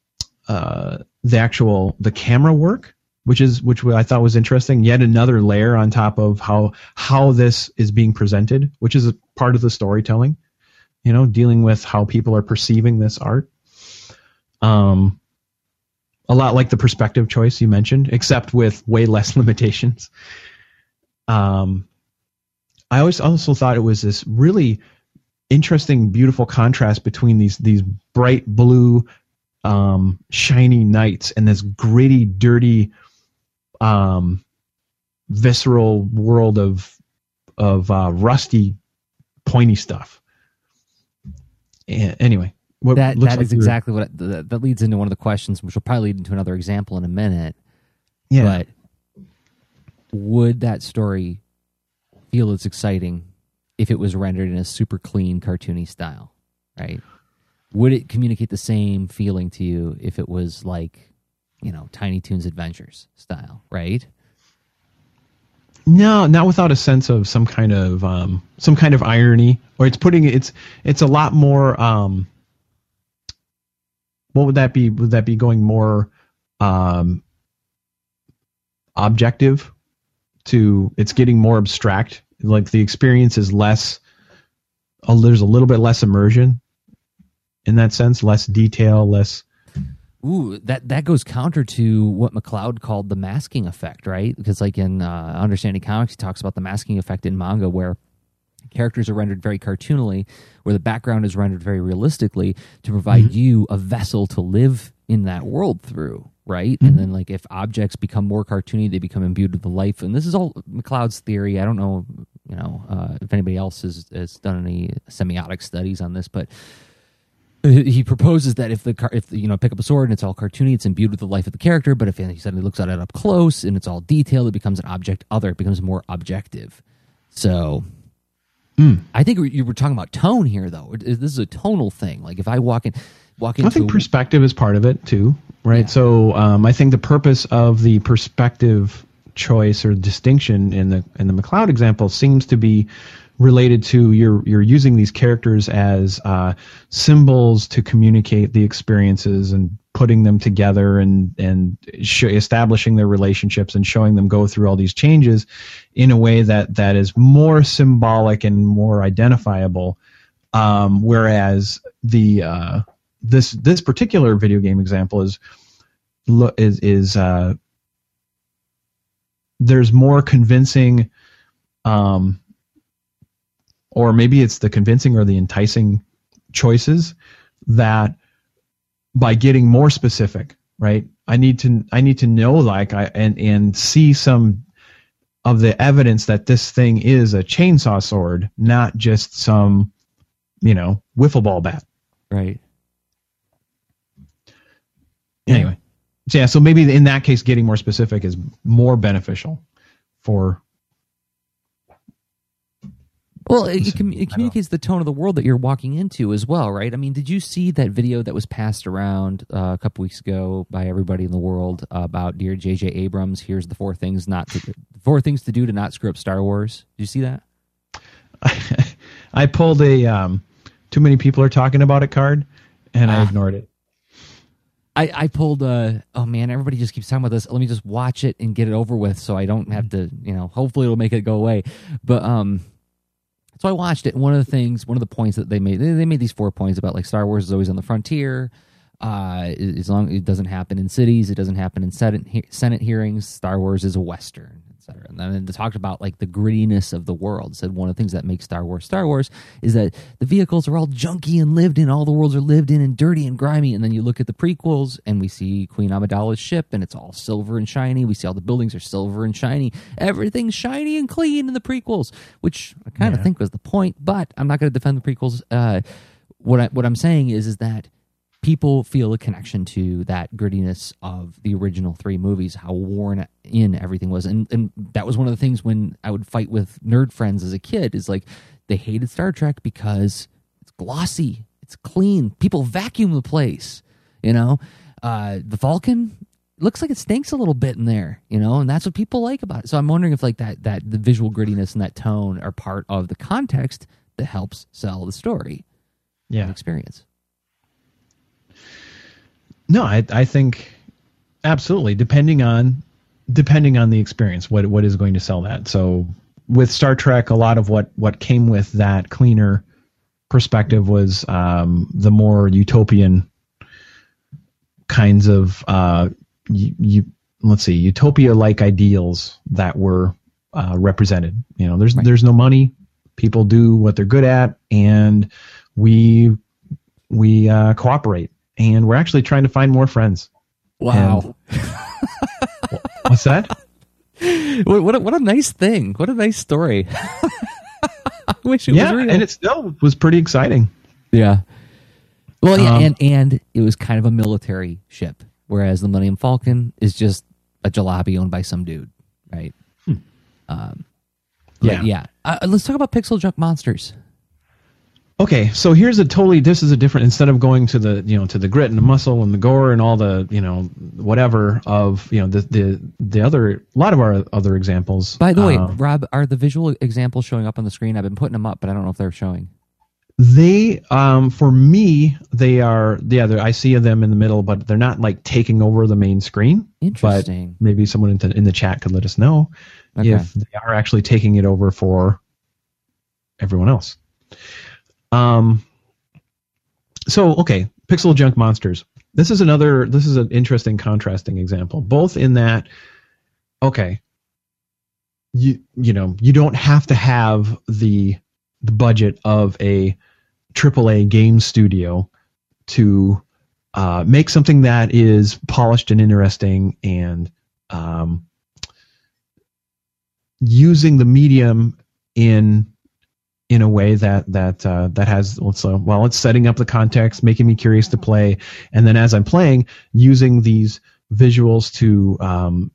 uh, the actual the camera work, which is which I thought was interesting. Yet another layer on top of how how this is being presented, which is a part of the storytelling. You know, dealing with how people are perceiving this art. Um, a lot like the perspective choice you mentioned, except with way less limitations. Um, I always also thought it was this really interesting, beautiful contrast between these these bright blue, um, shiny nights and this gritty, dirty, um, visceral world of of uh, rusty, pointy stuff. And anyway, what that that like is exactly what it, that, that leads into one of the questions, which will probably lead into another example in a minute. Yeah. But would that story feel as exciting if it was rendered in a super clean, cartoony style, right? Would it communicate the same feeling to you if it was like, you know, Tiny Toons Adventures style, right? No, not without a sense of some kind of um, some kind of irony, or it's putting it's it's a lot more. Um, what would that be? Would that be going more um, objective? To it's getting more abstract. Like the experience is less. Oh, there's a little bit less immersion in that sense, less detail, less. Ooh, that, that goes counter to what McLeod called the masking effect, right? Because like in uh, Understanding Comics, he talks about the masking effect in manga where characters are rendered very cartoonily, where the background is rendered very realistically to provide mm-hmm. you a vessel to live in that world through, right? Mm-hmm. And then like if objects become more cartoony, they become imbued with the life. And this is all McLeod's theory. I don't know, you know, uh, if anybody else has, has done any semiotic studies on this, but he proposes that if the car, if you know, pick up a sword and it's all cartoony, it's imbued with the life of the character. But if he suddenly looks at it up close and it's all detailed, it becomes an object other. It becomes more objective. So, mm. I think you were talking about tone here, though. This is a tonal thing. Like if I walk in, walk into, I think perspective is part of it too, right? Yeah. So, um, I think the purpose of the perspective choice or distinction in the in the McLeod example seems to be related to you're you're using these characters as uh, symbols to communicate the experiences and putting them together and and sh- establishing their relationships and showing them go through all these changes in a way that that is more symbolic and more identifiable. Um, whereas the uh, this this particular video game example is is is uh, there's more convincing. Um, Or maybe it's the convincing or the enticing choices that by getting more specific, right? I need to I need to know like I and and see some of the evidence that this thing is a chainsaw sword, not just some, you know, wiffle ball bat. Right. Anyway, so yeah, so maybe in that case, getting more specific is more beneficial for. Well, it, it, com- it communicates the tone of the world that you're walking into as well, right? I mean, did you see that video that was passed around uh, a couple weeks ago by everybody in the world about dear J J Abrams? Here's the four things not to, four things to do to not screw up Star Wars. Did you see that? I pulled a um, too many people are talking about it card, and ah. I ignored it. I, I pulled a, oh man, everybody just keeps talking about this. Let me just watch it and get it over with so I don't have to, you know, hopefully it'll make it go away. But, um, so I watched it, and one of the things, one of the points that they made, they made these four points about like Star Wars is always on the frontier. Uh, as long it doesn't happen in cities, it doesn't happen in Senate, Senate hearings. Star Wars is a Western, et cetera. And then they talked about like the grittiness of the world. Said one of the things that makes Star Wars Star Wars is that the vehicles are all junky and lived in. All the worlds are lived in and dirty and grimy. And then you look at the prequels, and we see Queen Amidala's ship, and it's all silver and shiny. We see all the buildings are silver and shiny. Everything's shiny and clean in the prequels, which I kind of yeah. think was the point. But I'm not going to defend the prequels. Uh, what I, what I'm saying is is that people feel a connection to that grittiness of the original three movies, how worn in everything was. And and that was one of the things when I would fight with nerd friends as a kid, is like they hated Star Trek because it's glossy, it's clean. People vacuum the place, you know. Uh, the Vulcan looks like it stinks a little bit in there, you know, and that's what people like about it. So I'm wondering if like that, that the visual grittiness and that tone are part of the context that helps sell the story. Yeah. And experience. No, I I think absolutely depending on depending on the experience, what what is going to sell that. So with Star Trek, a lot of what what came with that cleaner perspective was um, the more utopian kinds of uh, you, you let's see utopia like ideals that were uh, represented. You know, there's right. there's no money. People do what they're good at, and we we uh, cooperate, and we're actually trying to find more friends. Wow. And, what's that? What what a, what a nice thing! What a nice story. I wish it yeah, was real. And it still was pretty exciting. Yeah. Well, yeah, um, and and it was kind of a military ship, whereas the Millennium Falcon is just a jalopy owned by some dude, right? Hmm. Um, yeah, yeah. Uh, let's talk about Pixel Junk Monsters. Okay, so here's a totally. This is a different. Instead of going to the you know to the grit and the muscle and the gore and all the you know whatever of you know the the the other a lot of our other examples. By the way, um, Rob, are the visual examples showing up on the screen? I've been putting them up, but I don't know if they're showing. They um for me they are yeah I see them in the middle, but they're not like taking over the main screen. Interesting. But maybe someone in the, in the chat could let us know okay. if they are actually taking it over for everyone else. Um. So okay, Pixel Junk Monsters. This is another. This is an interesting contrasting example. Both in that, okay, you you know you don't have to have the the budget of a triple A game studio to uh, make something that is polished and interesting and um, using the medium in in a way that that uh, that has let's uh, well it's setting up the context, making me curious to play, and then as I'm playing, using these visuals to um,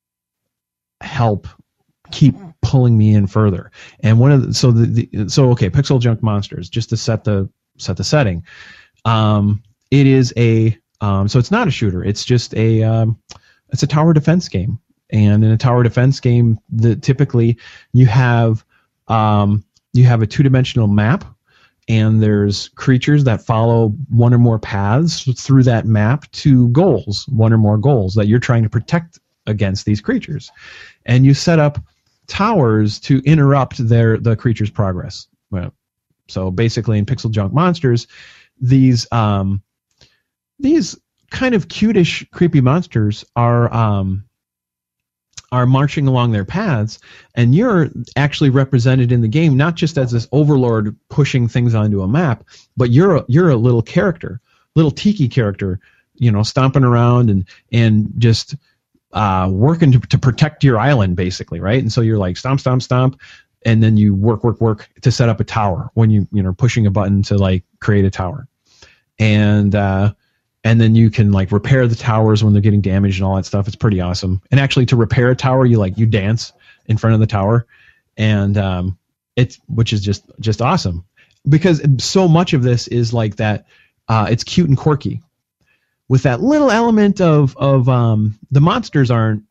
help keep pulling me in further. And one of the, so the, the so okay, Pixel Junk Monsters, just to set the set the setting. Um, it is a um, so it's not a shooter. It's just a um, it's a tower defense game. And in a tower defense game, the typically you have um, you have a two-dimensional map, and there's creatures that follow one or more paths through that map to goals, one or more goals that you're trying to protect against these creatures. And you set up towers to interrupt their the creature's progress. Well, so basically in Pixel Junk Monsters, these um, these kind of cutish, creepy monsters are um, are marching along their paths, and you're actually represented in the game not just as this overlord pushing things onto a map, but you're a, you're a little character, little tiki character, you know, stomping around and and just uh, working to, to protect your island, basically, right? And so you're like stomp, stomp, stomp, and then you work, work, work to set up a tower when you you know pushing a button to like create a tower, and uh, and then you can like repair the towers when they're getting damaged and all that stuff. It's pretty awesome. And actually, to repair a tower, you like you dance in front of the tower, and um, it's which is just just awesome because so much of this is like that. Uh, it's cute and quirky, with that little element of of um, the monsters aren't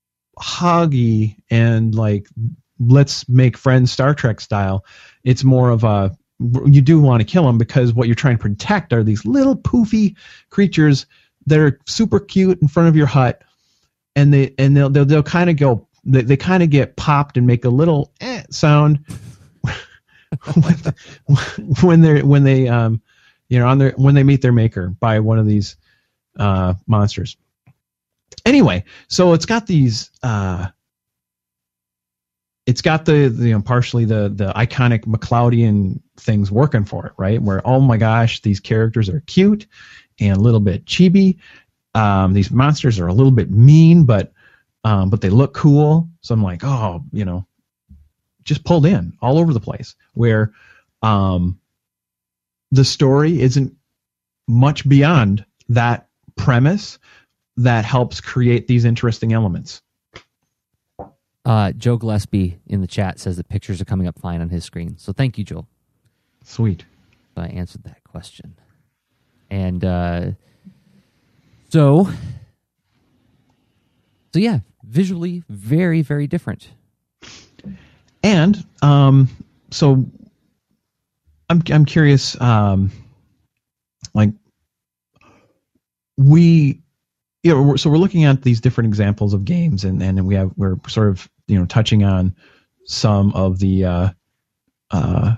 hoggy and like let's make friends Star Trek style. It's more of a you do want to kill them because what you're trying to protect are these little poofy creatures that are super cute in front of your hut, and they and they'll they'll, they'll kind of go they, they kind of get popped and make a little eh sound when, when they're when they um you know on their when they meet their maker by one of these uh monsters. Anyway, so it's got these uh it's got the, the you know, partially the the iconic McCloudian things working for it, right? Where oh my gosh, these characters are cute and a little bit chibi. Um, these monsters are a little bit mean, but um, but they look cool. So I'm like, oh, you know, just pulled in all over the place. Where um, the story isn't much beyond that premise that helps create these interesting elements. Uh, Joe Gillespie in the chat says the pictures are coming up fine on his screen. So thank you, Joel. Sweet. I answered that question. And uh, so, so yeah, visually very, very different. And um, so I'm I'm curious, um, like we, you know, we're, so we're looking at these different examples of games, and and we have we're sort of you know touching on some of the. Uh, uh,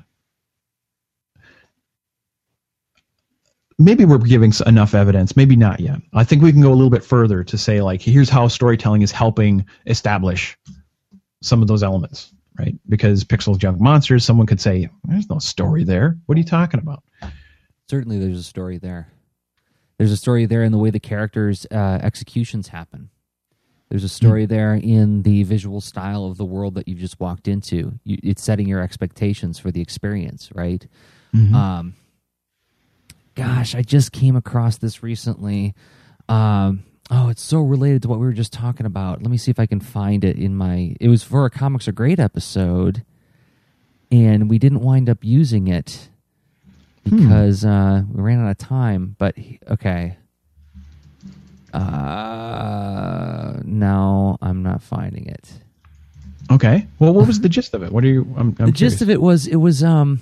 maybe we're giving enough evidence, maybe not yet. I think we can go a little bit further to say, like, here's how storytelling is helping establish some of those elements, right? Because Pixels, Junk Monsters, someone could say, there's no story there. What are you talking about? Certainly there's a story there. There's a story there in the way the characters' uh, executions happen. There's a story mm-hmm. there in the visual style of the world that you've just walked into. You, it's setting your expectations for the experience, right? Mm-hmm. Um, Gosh, I just came across this recently. Um, oh, it's so related to what we were just talking about. Let me see if I can find it in my... It was for a Comics Are Great episode, and we didn't wind up using it because hmm. uh, we ran out of time. But, okay. Uh, no, I'm not finding it. Okay. Well, what was the gist of it? What are you... I'm, I'm the curious. gist of it was, it was... Um,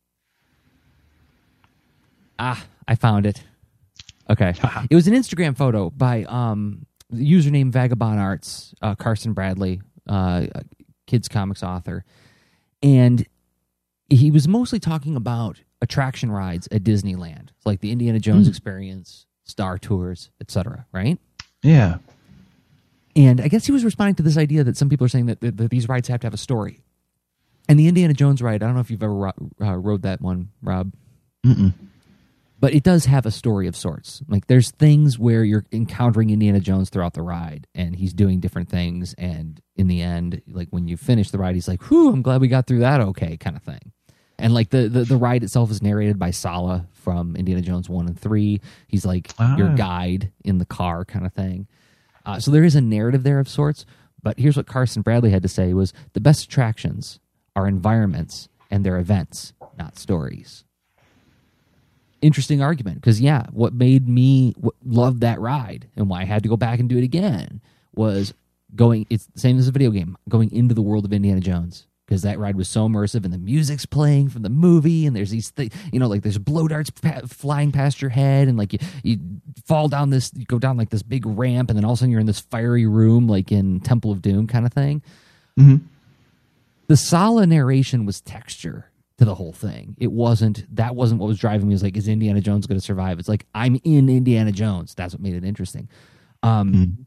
Ah, I found it. Okay. It was an Instagram photo by um, the username Vagabond Arts, uh, Carson Bradley, uh, kids comics author. And he was mostly talking about attraction rides at Disneyland, like the Indiana Jones mm. experience, Star Tours, et cetera, right? Yeah. And I guess he was responding to this idea that some people are saying that, that, that these rides have to have a story. And the Indiana Jones ride, I don't know if you've ever uh, rode that one, Rob. Mm-mm. But it does have a story of sorts. Like, there's things where you're encountering Indiana Jones throughout the ride, and he's doing different things, and in the end, like, when you finish the ride, he's like, whew, I'm glad we got through that okay, kind of thing. And, like, the, the, the ride itself is narrated by Sallah from Indiana Jones one and three. He's, like, ah. your guide in the car kind of thing. Uh, so there is a narrative there of sorts, but here's what Carson Bradley had to say was, the best attractions are environments and their events, not stories. Interesting argument, because yeah, what made me w- love that ride and why I had to go back and do it again was going. It's the same as a video game, going into the world of Indiana Jones, because that ride was so immersive, and the music's playing from the movie, and there's these, th- you know, like there's blow darts pa- flying past your head, and like you, you fall down this, you go down like this big ramp, and then all of a sudden you're in this fiery room, like in Temple of Doom kind of thing. Mm-hmm. The Sallah narration was texture to the whole thing. It wasn't, that wasn't what was driving me. It was like, is Indiana Jones going to survive? It's like, I'm in Indiana Jones. That's what made it interesting. Um, mm-hmm.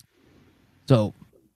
So,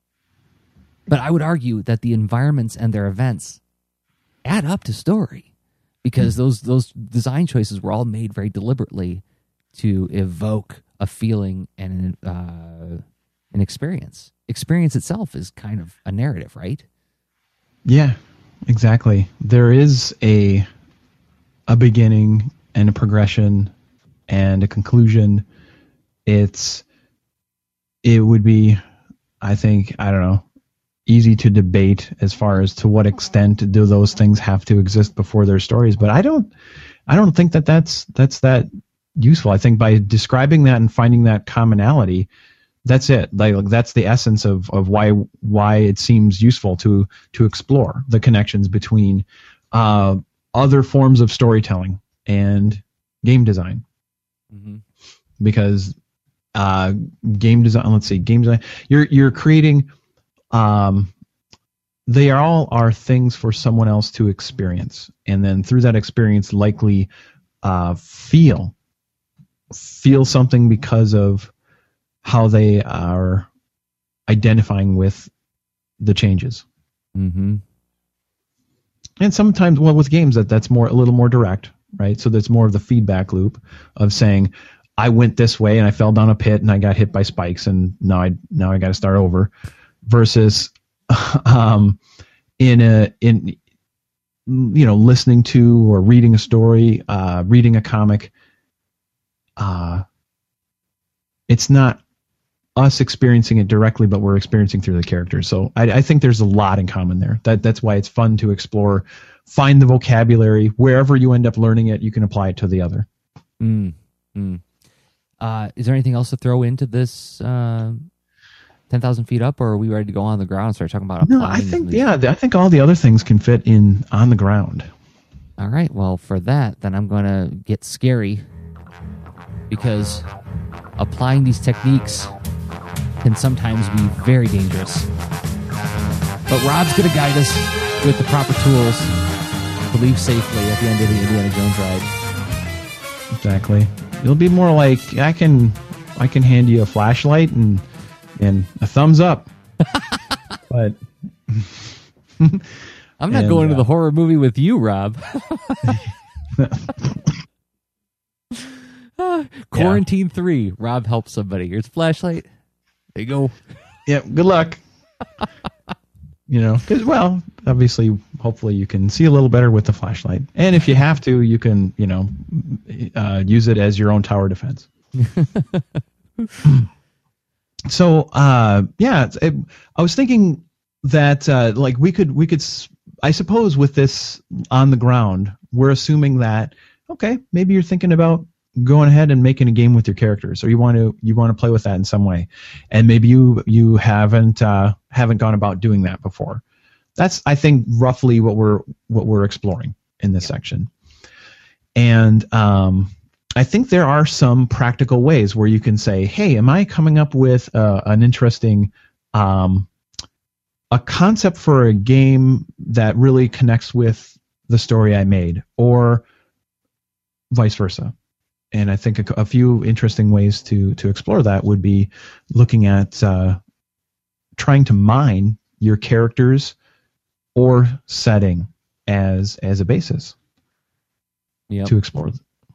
but I would argue that the environments and their events add up to story, because mm-hmm. those those design choices were all made very deliberately to evoke a feeling and uh, an experience. Experience itself is kind of a narrative, right? Yeah. Exactly. There is a a beginning and a progression and a conclusion. It's it would be, I think, I don't know, easy to debate as far as to what extent do those things have to exist before their stories. But I don't I don't think that that's that's that useful. I think by describing that and finding that commonality, that's it. Like, that's the essence of, of why why it seems useful to to explore the connections between uh, other forms of storytelling and game design. Mm-hmm. Because uh, game design, let's see, game design, you're you're creating. Um, they are all are things for someone else to experience, and then through that experience, likely uh, feel feel something because of how they are identifying with the changes. Mm-hmm. And sometimes, well, with games, that that's more a little more direct, right? So that's more of the feedback loop of saying, I went this way and I fell down a pit and I got hit by spikes and now I now I got to start over. Versus, um, in a in you know listening to or reading a story, uh, reading a comic. Uh, it's not us experiencing it directly, but we're experiencing through the characters. So I, I think there's a lot in common there. That that's why it's fun to explore, find the vocabulary. Wherever you end up learning it, you can apply it to the other. Mm, mm. Uh, is there anything else to throw into this uh, ten thousand feet up, or are we ready to go on the ground and start talking about applying? No, I think yeah, I think all the other things can fit in on the ground. All right. Well, for that, then I'm going to get scary because applying these techniques can sometimes be very dangerous. But Rob's going to guide us with the proper tools to leave safely at the end of the Indiana Jones ride. Exactly. It'll be more like I can I can hand you a flashlight and and a thumbs up. But I'm not and, going uh, to the horror movie with you, Rob. Quarantine yeah. three. Rob helps somebody. Here's a flashlight. There you go. Yeah. Good luck. You know, because well, obviously, hopefully, you can see a little better with the flashlight, and if you have to, you can, you know, uh, use it as your own tower defense. So, uh, yeah, it, I was thinking that uh, like we could we could I suppose with this on the ground, we're assuming that okay, maybe you're thinking about going ahead and making a game with your characters, or you want to you want to play with that in some way, and maybe you you haven't uh, haven't gone about doing that before. That's I think roughly what we're what we're exploring in this section, and um, I think there are some practical ways where you can say, "Hey, am I coming up with uh, an interesting um, a concept for a game that really connects with the story I made, or vice versa?" And I think a, a few interesting ways to to explore that would be looking at uh, trying to mine your characters or setting as as a basis yep. to explore.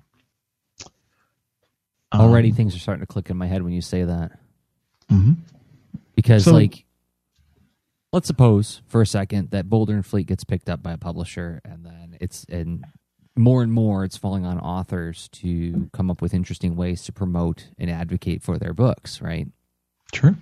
Already um, things are starting to click in my head when you say that. Mm-hmm. Because, so, like, let's suppose for a second that Boulder and Fleet gets picked up by a publisher, and then it's and more and more it's falling on authors to come up with interesting ways to promote and advocate for their books, right? Sure.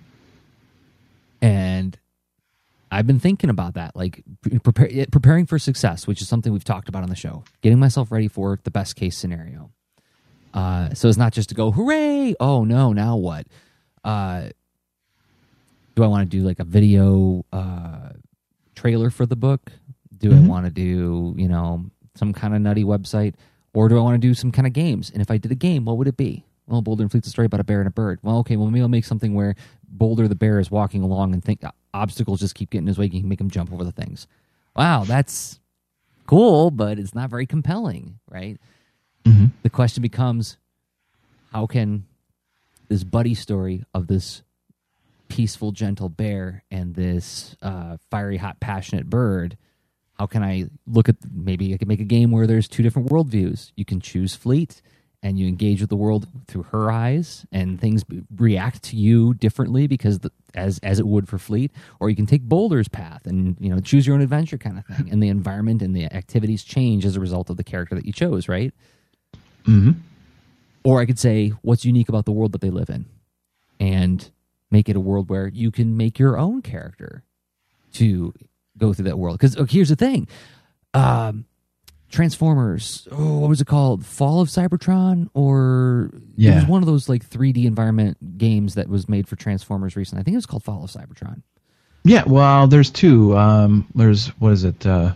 And I've been thinking about that, like prepare, preparing for success, which is something we've talked about on the show, getting myself ready for the best case scenario. Uh, so it's not just to go, hooray! Oh no, now what? Uh, do I want to do like a video uh, trailer for the book? Do mm-hmm. I want to do, you know, some kind of nutty website, or do I want to do some kind of games? And if I did a game, what would it be? Well, Boulder and Fleet's a story about a bear and a bird. Well, okay, well, maybe I'll make something where Boulder the bear is walking along and think obstacles just keep getting in his way. You can make him jump over the things. Wow, that's cool, but it's not very compelling, right? Mm-hmm. The question becomes, how can this buddy story of this peaceful, gentle bear and this uh, fiery, hot, passionate bird, how can I look at, maybe I could make a game where there's two different worldviews. You can choose Fleet, and you engage with the world through her eyes, and things react to you differently because the, as as it would for Fleet. Or you can take Boulder's path and, you know, choose your own adventure kind of thing, and the environment and the activities change as a result of the character that you chose, right? Mm-hmm. Or I could say, what's unique about the world that they live in, and make it a world where you can make your own character to go through that world. Because oh, here's the thing. Um, Transformers, oh, what was it called? Fall of Cybertron? Or yeah. It was one of those like three D environment games that was made for Transformers recently. I think it was called Fall of Cybertron. Yeah, well, there's two. Um, there's, what is it? Uh,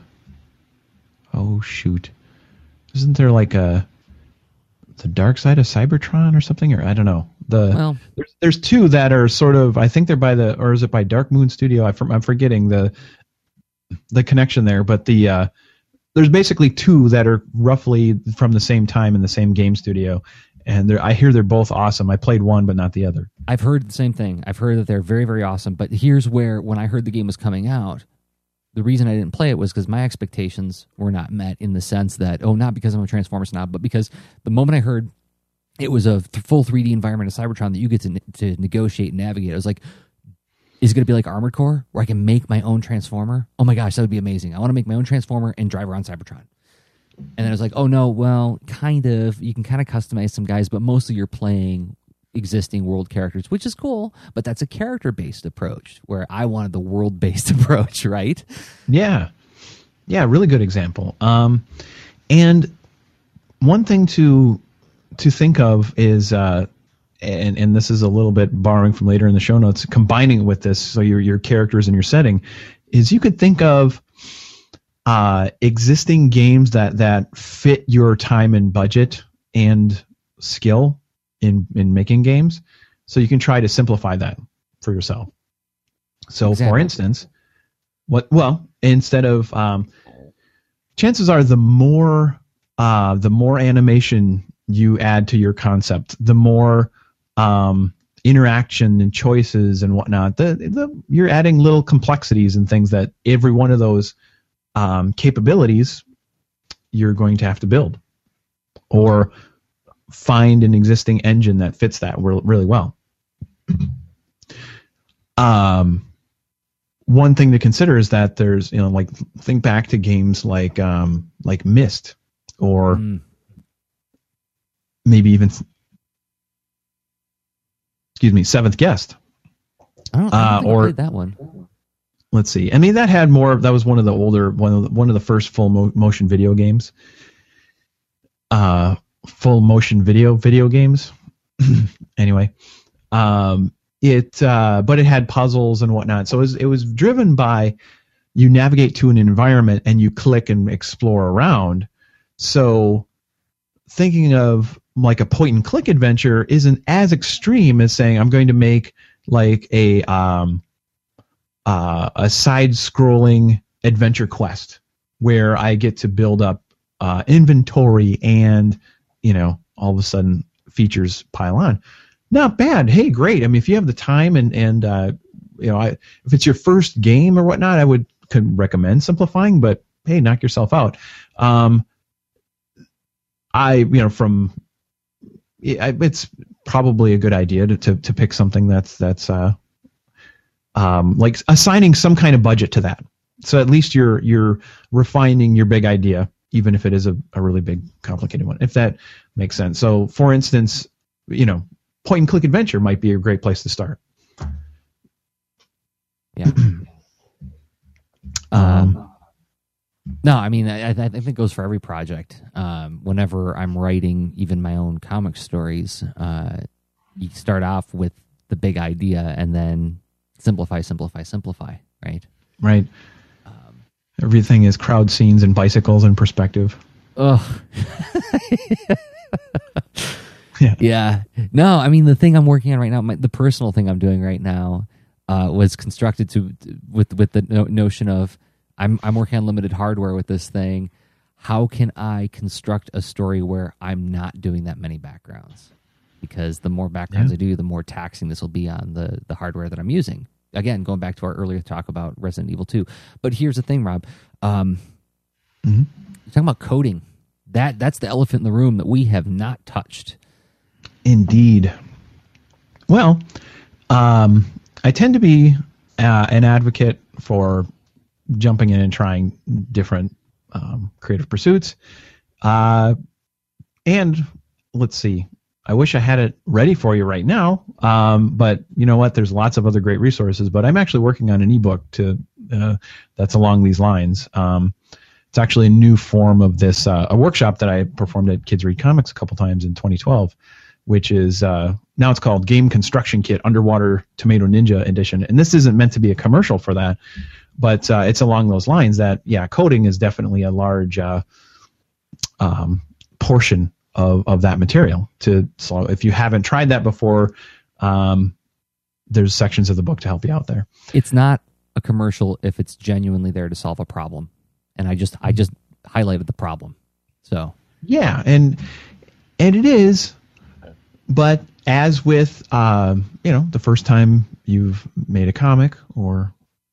oh, shoot. Isn't there like a the Dark Side of Cybertron or something? Or I don't know. The well, there's, there's two that are sort of, I think they're by the, or is it by Dark Moon Studio? I, I'm forgetting the the connection there, but the uh, there's basically two that are roughly from the same time in the same game studio, and I hear they're both awesome. I played one, but not the other. I've heard the same thing. I've heard that they're very, very awesome. But here's where, when I heard the game was coming out, the reason I didn't play it was because my expectations were not met, in the sense that, oh, not because I'm a Transformers snob, but because the moment I heard it was a th- full three D environment of Cybertron that you get to ne- to negotiate and navigate, I was like, is it going to be like Armored Core, where I can make my own Transformer? Oh my gosh, that would be amazing. I want to make my own Transformer and drive around Cybertron. And then I was like, oh no, well, kind of. You can kind of customize some guys, but mostly you're playing existing world characters, which is cool, but that's a character-based approach, where I wanted the world-based approach, right? Yeah. Yeah, really good example. Um, and one thing to to think of is, uh, and, and this is a little bit borrowing from later in the show notes, combining it with this, so your your characters and your setting, is you could think of uh, existing games that, that fit your time and budget and skill in in making games. So you can try to simplify that for yourself. So exactly. For instance, what well instead of um, chances are the more uh, the more animation you add to your concept, the more um, interaction and choices and whatnot. The, the you're adding little complexities and things that every one of those um, capabilities you're going to have to build or find an existing engine that fits that really well. Um, one thing to consider is that there's, you know, like think back to games like um, like Myst or mm. maybe even, excuse me, Seventh Guest. I don't, I don't think uh, or I played that one. Let's see. I mean, that had more. That was one of the older, one of the, one of the first full mo- motion video games. Uh, full motion video video games. Anyway, um, it uh, but it had puzzles and whatnot. So it was, it was driven by you navigate to an environment and you click and explore around. So thinking of like a point and click adventure isn't as extreme as saying I'm going to make like a um, uh, a side-scrolling adventure quest where I get to build up uh, inventory and, you know, all of a sudden features pile on. Not bad. Hey, great. I mean, if you have the time and and uh, you know, I, if it's your first game or whatnot, I would could recommend simplifying. But hey, knock yourself out. Um, I you know from it's probably a good idea to, to, to pick something that's that's uh, um, like assigning some kind of budget to that. So at least you're you're refining your big idea, even if it is a, a really big, complicated one, if that makes sense. So, for instance, you know, point and click adventure might be a great place to start. Yeah. um. No, I mean, I, I think it goes for every project. Um, whenever I'm writing even my own comic stories, uh, you start off with the big idea and then simplify, simplify, simplify, right? Right. Um, Everything is crowd scenes and bicycles and perspective. Ugh. yeah. Yeah. No, I mean, the thing I'm working on right now, my, the personal thing I'm doing right now, uh, was constructed to with with the no, notion of, I'm I'm working on limited hardware with this thing. How can I construct a story where I'm not doing that many backgrounds? Because the more backgrounds yeah. I do, the more taxing this will be on the, the hardware that I'm using. Again, going back to our earlier talk about Resident Evil two. But here's the thing, Rob. Um, mm-hmm. You're talking about coding. That That's the elephant in the room that we have not touched. Indeed. Well, um, I tend to be uh, an advocate for jumping in and trying different um, creative pursuits. Uh, and let's see, I wish I had it ready for you right now, um, but you know what? There's lots of other great resources, but I'm actually working on an ebook to uh, that's along these lines. Um, it's actually a new form of this, uh, a workshop that I performed at Kids Read Comics a couple times in twenty twelve, which is uh, now it's called Game Construction Kit Underwater Tomato Ninja Edition. And this isn't meant to be a commercial for that. But uh, it's along those lines that, yeah, coding is definitely a large uh, um, portion of, of that material. To so if you haven't tried that before, um, there's sections of the book to help you out there. It's not a commercial if it's genuinely there to solve a problem, and I just I just highlighted the problem. So yeah, and and it is, but as with um, you know, the first time you've made a comic or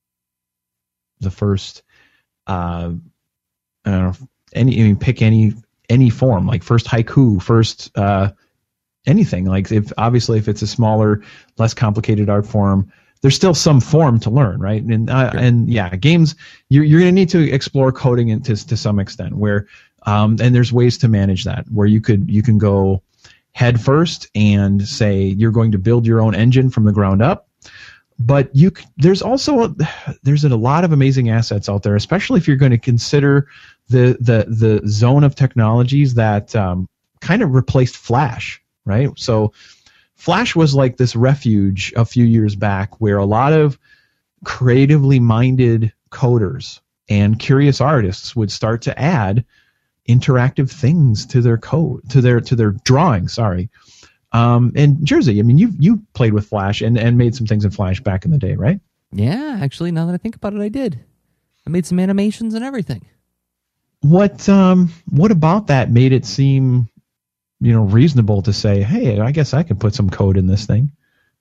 the first, uh, I don't know, any, I mean, pick any, any form, like first haiku, first, uh, anything. Like if, obviously if it's a smaller, less complicated art form, there's still some form to learn, right? And, uh, sure. and yeah, games, you're, you're going to need to explore coding into, to some extent where, um, and there's ways to manage that where you could, you can go head first and say, you're going to build your own engine from the ground up. But you, there's also a, there's a lot of amazing assets out there, especially if you're going to consider the the the zone of technologies that um, kind of replaced Flash, right? So Flash was like this refuge a few years back where a lot of creatively minded coders and curious artists would start to add interactive things to their code, to their to their drawing. Sorry. Um, and Jersey, I mean, you you played with Flash and, and made some things in Flash back in the day, right? Yeah, actually, now that I think about it, I did. I made some animations and everything. What um what about that made it seem, you know, reasonable to say, hey, I guess I could put some code in this thing?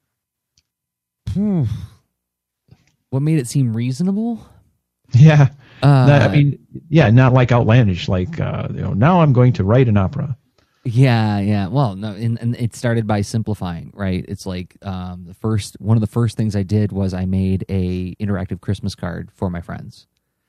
Hmm. What made it seem reasonable? Yeah. Uh, That- I mean, yeah, not like outlandish, like uh, you know, now I'm going to write an opera. Yeah, yeah. Well, no, and, and it started by simplifying, right? It's like um, the first one of the first things I did was I made a interactive Christmas card for my friends,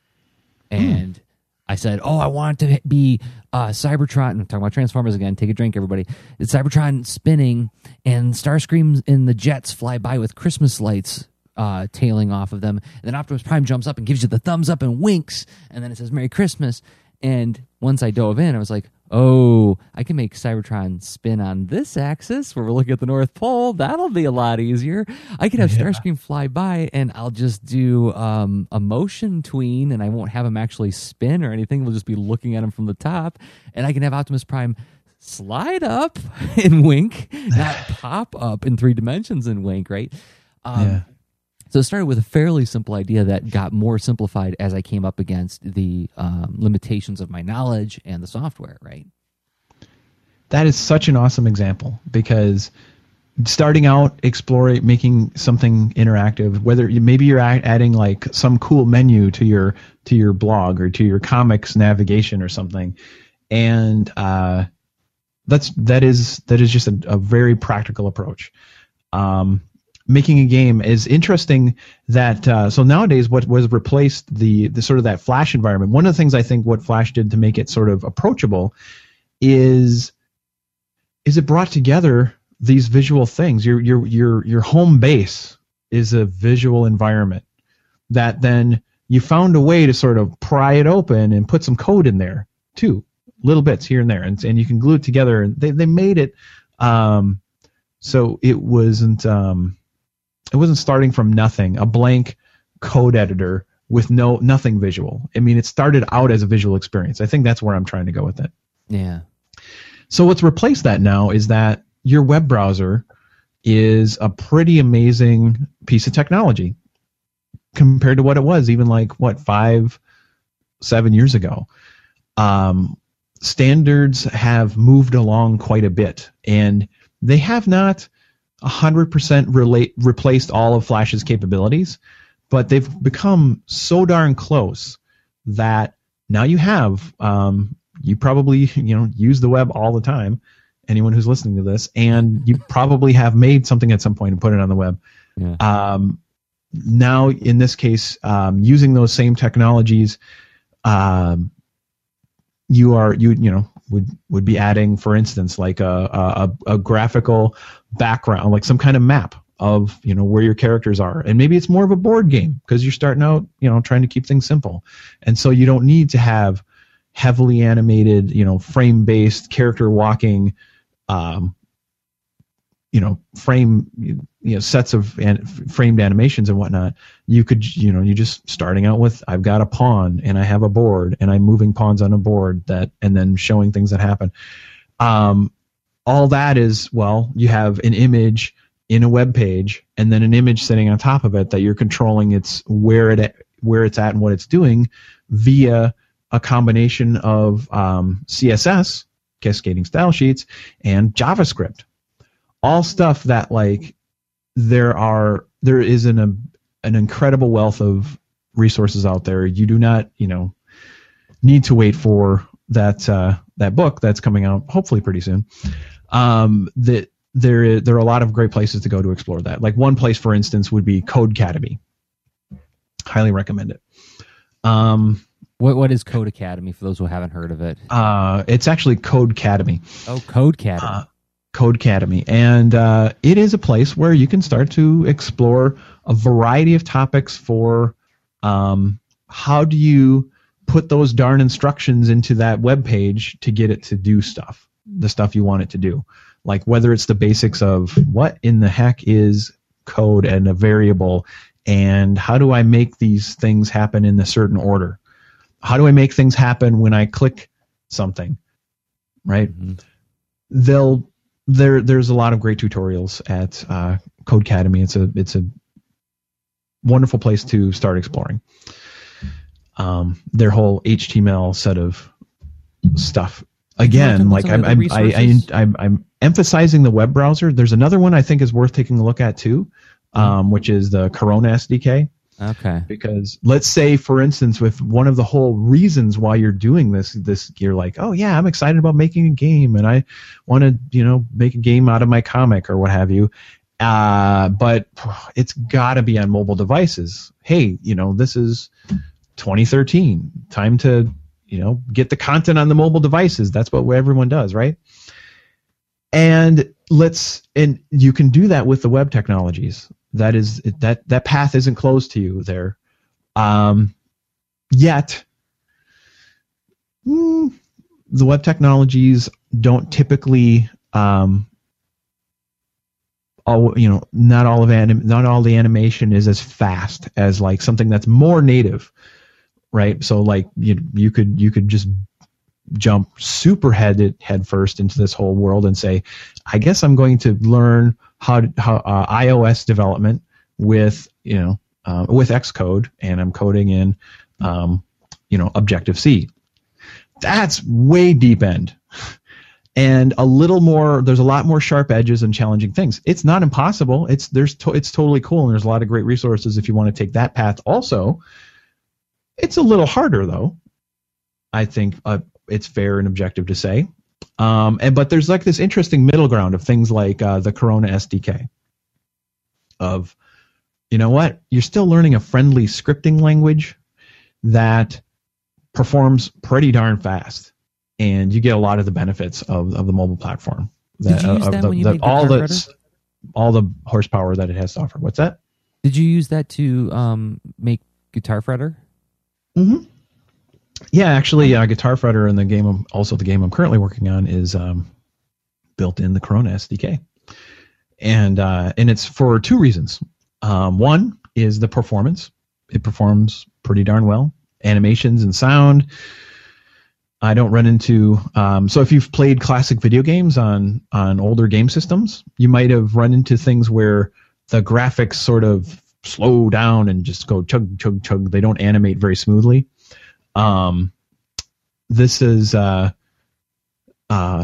and hmm. I said, "Oh, I want it to be uh, Cybertron." I'm talking about Transformers again. Take a drink, everybody. It's Cybertron spinning, and Starscream and the jets fly by with Christmas lights uh, tailing off of them. And then Optimus Prime jumps up and gives you the thumbs up and winks, and then it says "Merry Christmas." And once I dove in, I was like, oh, I can make Cybertron spin on this axis where we're looking at the North Pole. That'll be a lot easier. I can have yeah. Starscream fly by, and I'll just do um, a motion tween, and I won't have him actually spin or anything. We'll just be looking at him from the top. And I can have Optimus Prime slide up and wink, not pop up in three dimensions and wink, right? Um, yeah. So it started with a fairly simple idea that got more simplified as I came up against the um, limitations of my knowledge and the software, right? That is such an awesome example, because starting out, exploring, making something interactive, whether you, maybe you're adding like some cool menu to your to your blog or to your comics navigation or something, and uh, that's that is that is just a, a very practical approach. Um, Making a game is interesting. That uh, so nowadays, what was replaced the the sort of that Flash environment. One of the things I think what Flash did to make it sort of approachable is is it brought together these visual things. Your your your your home base is a visual environment that then you found a way to sort of pry it open and put some code in there too, little bits here and there, and and you can glue it together. And they they made it um, so it wasn't. Um, It wasn't starting from nothing, a blank code editor with no nothing visual. I mean, it started out as a visual experience. I think that's where I'm trying to go with it. Yeah. So what's replaced that now is that your web browser is a pretty amazing piece of technology compared to what it was even like, what, five, seven years ago. Um, standards have moved along quite a bit, and they have not one hundred percent relate, replaced all of Flash's capabilities, but they've become so darn close that now you have, um, you probably, you know, use the web all the time, anyone who's listening to this, and you probably have made something at some point and put it on the web. Yeah. Um, now, in this case, um, using those same technologies, um, you are, you, you know, would would be adding, for instance, like a, a a graphical background, like some kind of map of, you know, where your characters are, and maybe it's more of a board game because you're starting out, you know, trying to keep things simple, and so you don't need to have heavily animated, you know, frame based character walking, um, you know, frame, you know, sets of an, framed animations and whatnot. You could, you know, you just starting out with, I've got a pawn and I have a board and I'm moving pawns on a board that, and then showing things that happen. Um, all that is, well, you have an image in a web page and then an image sitting on top of it that you're controlling its where it where it's at and what it's doing via a combination of um, C S S, cascading style sheets, and JavaScript. All stuff that, like, there are there is an a, an incredible wealth of resources out there. You do not, you know, need to wait for that uh, that book that's coming out hopefully pretty soon. Um, that there is, there are a lot of great places to go to explore that. Like one place, for instance, would be Codecademy. Highly recommend it. Um, what what is Codecademy for those who haven't heard of it? Uh, it's actually Codecademy. Oh, Codecademy. Uh, Codecademy, and uh, it is a place where you can start to explore a variety of topics for um, how do you put those darn instructions into that web page to get it to do stuff, the stuff you want it to do. Like whether it's the basics of what in the heck is code and a variable, and how do I make these things happen in a certain order? How do I make things happen when I click something, right? Mm-hmm. They'll there there's a lot of great tutorials at uh, Codecademy. It's a it's a wonderful place to start exploring. Um, their whole H T M L set of stuff. Again, like I'm I'm, I, I, I'm I'm emphasizing the web browser. There's another one I think is worth taking a look at too, um, which is the Corona S D K. Okay. Because let's say, for instance, with one of the whole reasons why you're doing this, this you're like, oh yeah, I'm excited about making a game, and I want to, you know, make a game out of my comic or what have you. Uh, but it's got to be on mobile devices. Hey, you know, this is twenty thirteen. Time to, you know, get the content on the mobile devices. That's what everyone does, right? And let's, and you can do that with the web technologies. That is that that path isn't closed to you there, um, yet. Mm, the web technologies don't typically, um, all you know, not all of anim- not all the animation is as fast as like something that's more native, right? So like you you could you could just jump super head head first into this whole world and say, I guess I'm going to learn how, how uh, iOS development with you know uh, with Xcode, and I'm coding in um, you know Objective-C. That's way deep end, and a little more. There's a lot more sharp edges and challenging things. It's not impossible. It's there's to, it's totally cool, and there's a lot of great resources if you want to take that path. Also, it's a little harder though. I think uh, it's fair and objective to say. Um, and but there's like this interesting middle ground of things like uh, the Corona S D K. Of, you know what, you're still learning a friendly scripting language that performs pretty darn fast, and you get a lot of the benefits of, of the mobile platform. Did that, you use of that the, when you the, made all Guitar the all the horsepower that it has to offer? What's that? Did you use that to um, make Guitar Fretter? Mm-hmm. Yeah, actually, uh, Guitar Fretter and the game, I'm, also the game I'm currently working on, is um, built in the Corona S D K, and uh, and it's for two reasons. Um, one is the performance; it performs pretty darn well. Animations and sound. I don't run into. Um, so if you've played classic video games on on older game systems, you might have run into things where the graphics sort of slow down and just go chug chug chug. They don't animate very smoothly. Um, this is, uh, uh,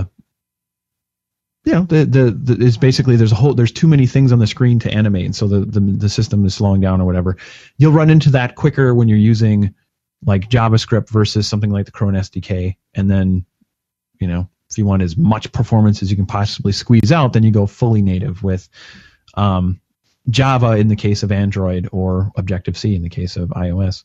you know, the, the, the, is basically, there's a whole, there's too many things on the screen to animate. And so the, the, the system is slowing down or whatever. You'll run into that quicker when you're using like JavaScript versus something like the Corona S D K. And then, you know, if you want as much performance as you can possibly squeeze out, then you go fully native with, um, Java in the case of Android or Objective-C in the case of iOS.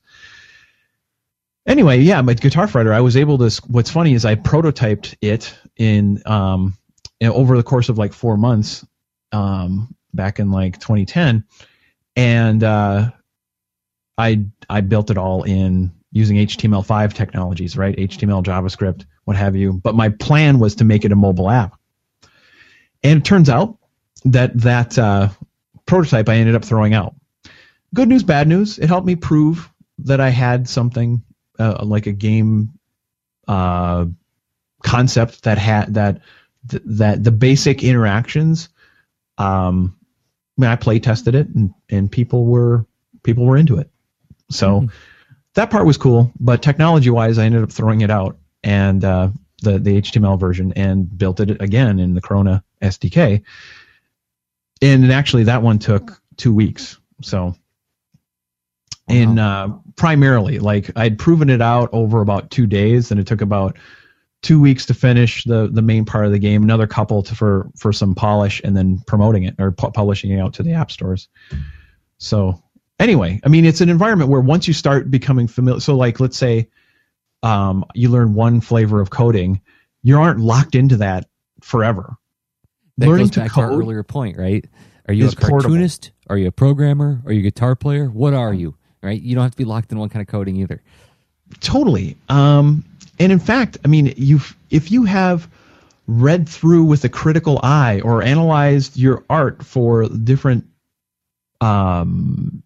Anyway, yeah, my Guitar Fretter, I was able to. What's funny is I prototyped it in, um, in over the course of like four months, um, back in like twenty ten, and uh, I I built it all in using H T M L five technologies, right? H T M L, JavaScript, what have you. But my plan was to make it a mobile app, and it turns out that that uh, prototype I ended up throwing out. Good news, bad news. It helped me prove that I had something. Uh, like a game uh, concept that had that th- that the basic interactions. Um, I mean, I play tested it, and, and people were people were into it. So mm-hmm. that part was cool. But technology wise, I ended up throwing it out and uh, the the H T M L version and built it again in the Corona S D K. And actually, that one took two weeks. So. In uh, primarily, like I'd proven it out over about two days, and it took about two weeks to finish the the main part of the game. Another couple to, for for some polish, and then promoting it or pu- publishing it out to the app stores. So anyway, I mean, it's an environment where once you start becoming familiar, so like let's say um, you learn one flavor of coding, you aren't locked into that forever. That Learning goes to back code to our earlier point, right? Are you a portable. cartoonist? Are you a programmer? Are you a guitar player? What are you? Right? You don't have to be locked in one kind of coding either. Totally. Um, and in fact, I mean, you if you have read through with a critical eye or analyzed your art for different, um,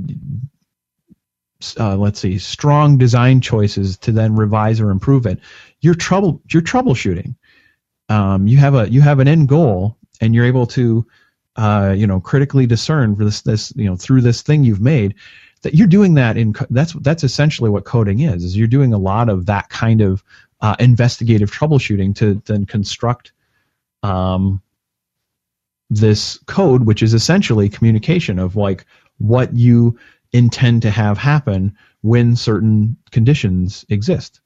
uh, let's see, strong design choices to then revise or improve it, you're trouble you're troubleshooting. um, you have a you have an end goal, and you're able to uh, you know critically discern for this this you know through this thing you've made, that you're doing that in that's that's essentially what coding is. Is you're doing a lot of that kind of uh, investigative troubleshooting to then construct um, this code, which is essentially communication of like what you intend to have happen when certain conditions exist.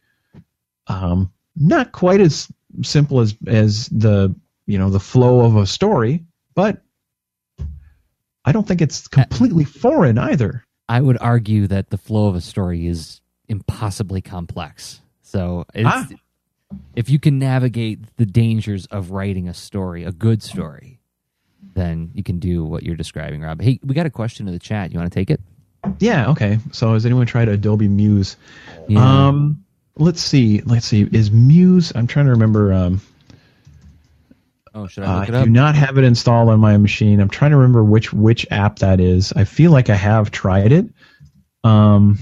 Um, not quite as simple as as the you know the flow of a story, but I don't think it's completely foreign either. I would argue that the flow of a story is impossibly complex. So it's, ah. if you can navigate the dangers of writing a story, a good story, then you can do what you're describing, Rob. Hey, we got a question in the chat. You want to take it? Yeah, okay. So has anyone tried Adobe Muse? Yeah. Um, let's see. Let's see. Is Muse, I'm trying to remember. Um, oh, should I look uh, it up? I do not have it installed on my machine. I'm trying to remember which which app that is. I feel like I have tried it. Um,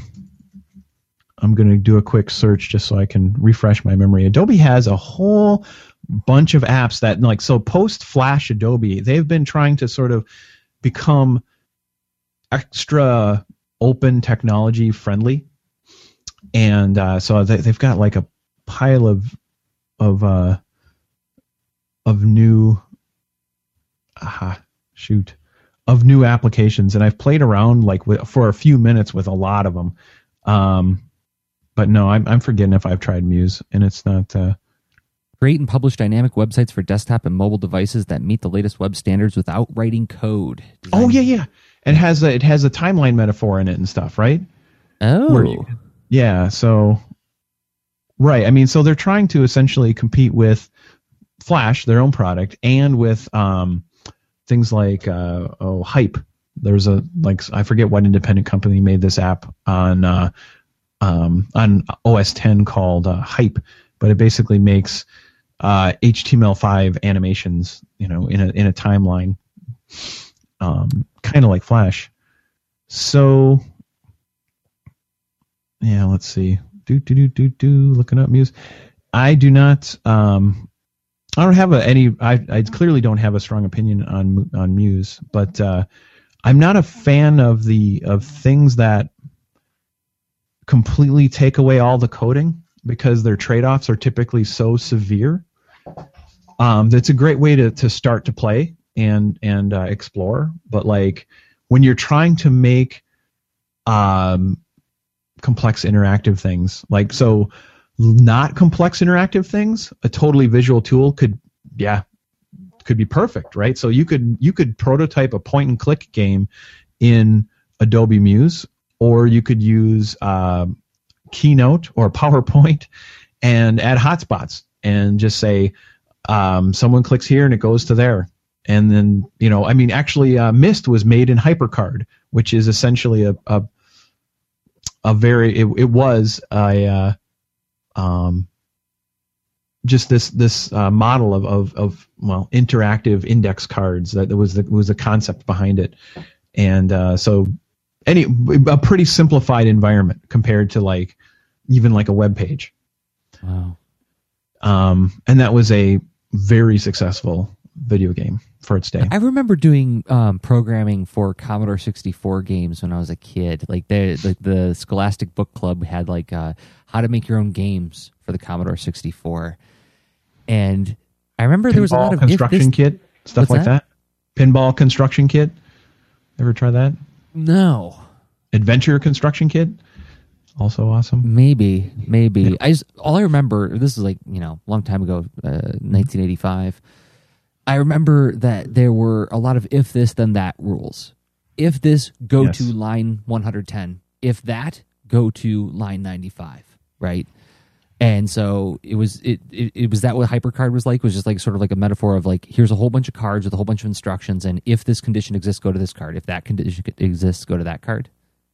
I'm going to do a quick search just so I can refresh my memory. Adobe has a whole bunch of apps that, like, so post Flash Adobe, they've been trying to sort of become extra open technology friendly, and uh, so they, they've got like a pile of of uh, of new aha shoot of new applications, and I've played around like with, for a few minutes with a lot of them. Um, but no, I'm I'm forgetting if I've tried Muse, and it's not. Uh, Create and publish dynamic websites for desktop and mobile devices that meet the latest web standards without writing code. Design. Oh yeah, yeah. It has a it has a timeline metaphor in it and stuff, right? Oh, you, yeah. So, right. I mean, so they're trying to essentially compete with Flash, their own product, and with um, things like uh, oh, Hype. There's a like I forget what independent company made this app on uh, um, on O S ten called uh, Hype, but it basically makes uh, H T M L five animations, you know, in a in a timeline. Um, kind of like Flash. So, yeah, let's see. Do do do do do. Looking up Muse. I do not. Um, I don't have a, any. I, I clearly don't have a strong opinion on on Muse, but uh, I'm not a fan of the of things that completely take away all the coding because their trade-offs are typically so severe. Um, that's a great way to to start to play and and uh, explore, but like when you're trying to make um, complex interactive things, like so not complex interactive things, a totally visual tool could yeah could be perfect, right? So you could you could prototype a point and click game in Adobe Muse, or you could use uh, Keynote or PowerPoint and add hotspots and just say um, someone clicks here and it goes to there. And then, you know, I mean, actually, uh, Myst was made in HyperCard, which is essentially a a, a very it, it was a uh, um, just this this uh, model of, of of well interactive index cards that was the was the concept behind it, and uh, so any a pretty simplified environment compared to like even like a web page. Wow. Um, and that was a very successful video game for its day. I remember doing um, programming for Commodore sixty-four games when I was a kid. Like the the, the Scholastic Book Club had like uh, how to make your own games for the Commodore sixty-four, and I remember Pinball there was a lot of construction this, kit stuff like that? that. Pinball construction kit. Ever try that? No. Adventure construction kit. Also awesome. Maybe, maybe. Yeah. I just, all I remember. This is like you know, a long time ago, uh, nineteen eighty-five. I remember that there were a lot of if this then that rules. If this, go yes. to line one hundred ten. If that, go to line ninety-five. Right. And so it was. It, it it was that what HyperCard was like. Was just like sort of like a metaphor of like here's a whole bunch of cards with a whole bunch of instructions, and if this condition exists, go to this card. If that condition exists, go to that card.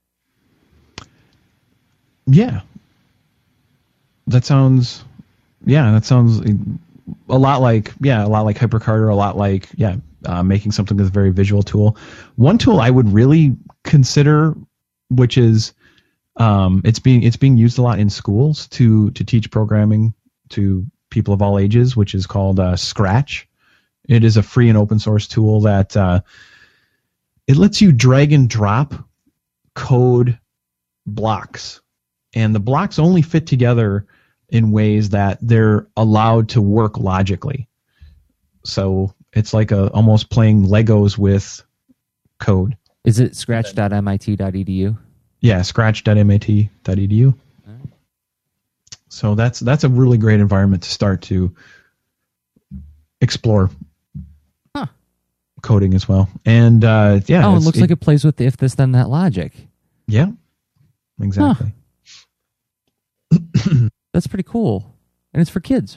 Yeah. That sounds. Yeah, that sounds a lot like yeah, a lot like HyperCard, or a lot like yeah, uh, making something with a very visual tool. One tool I would really consider, which is. Um, it's being it's being used a lot in schools to to teach programming to people of all ages, which is called uh, Scratch. It is a free and open source tool that uh, it lets you drag and drop code blocks, and the blocks only fit together in ways that they're allowed to work logically. So it's like a almost playing Legos with code. Is it scratch dot M I T dot E D U? Yeah, scratch dot M I T dot E D U. Right. So that's that's a really great environment to start to explore huh. coding as well. And uh, yeah, oh, it looks it, like it plays with the if this then that logic. Yeah, exactly. Huh. That's pretty cool, and it's for kids.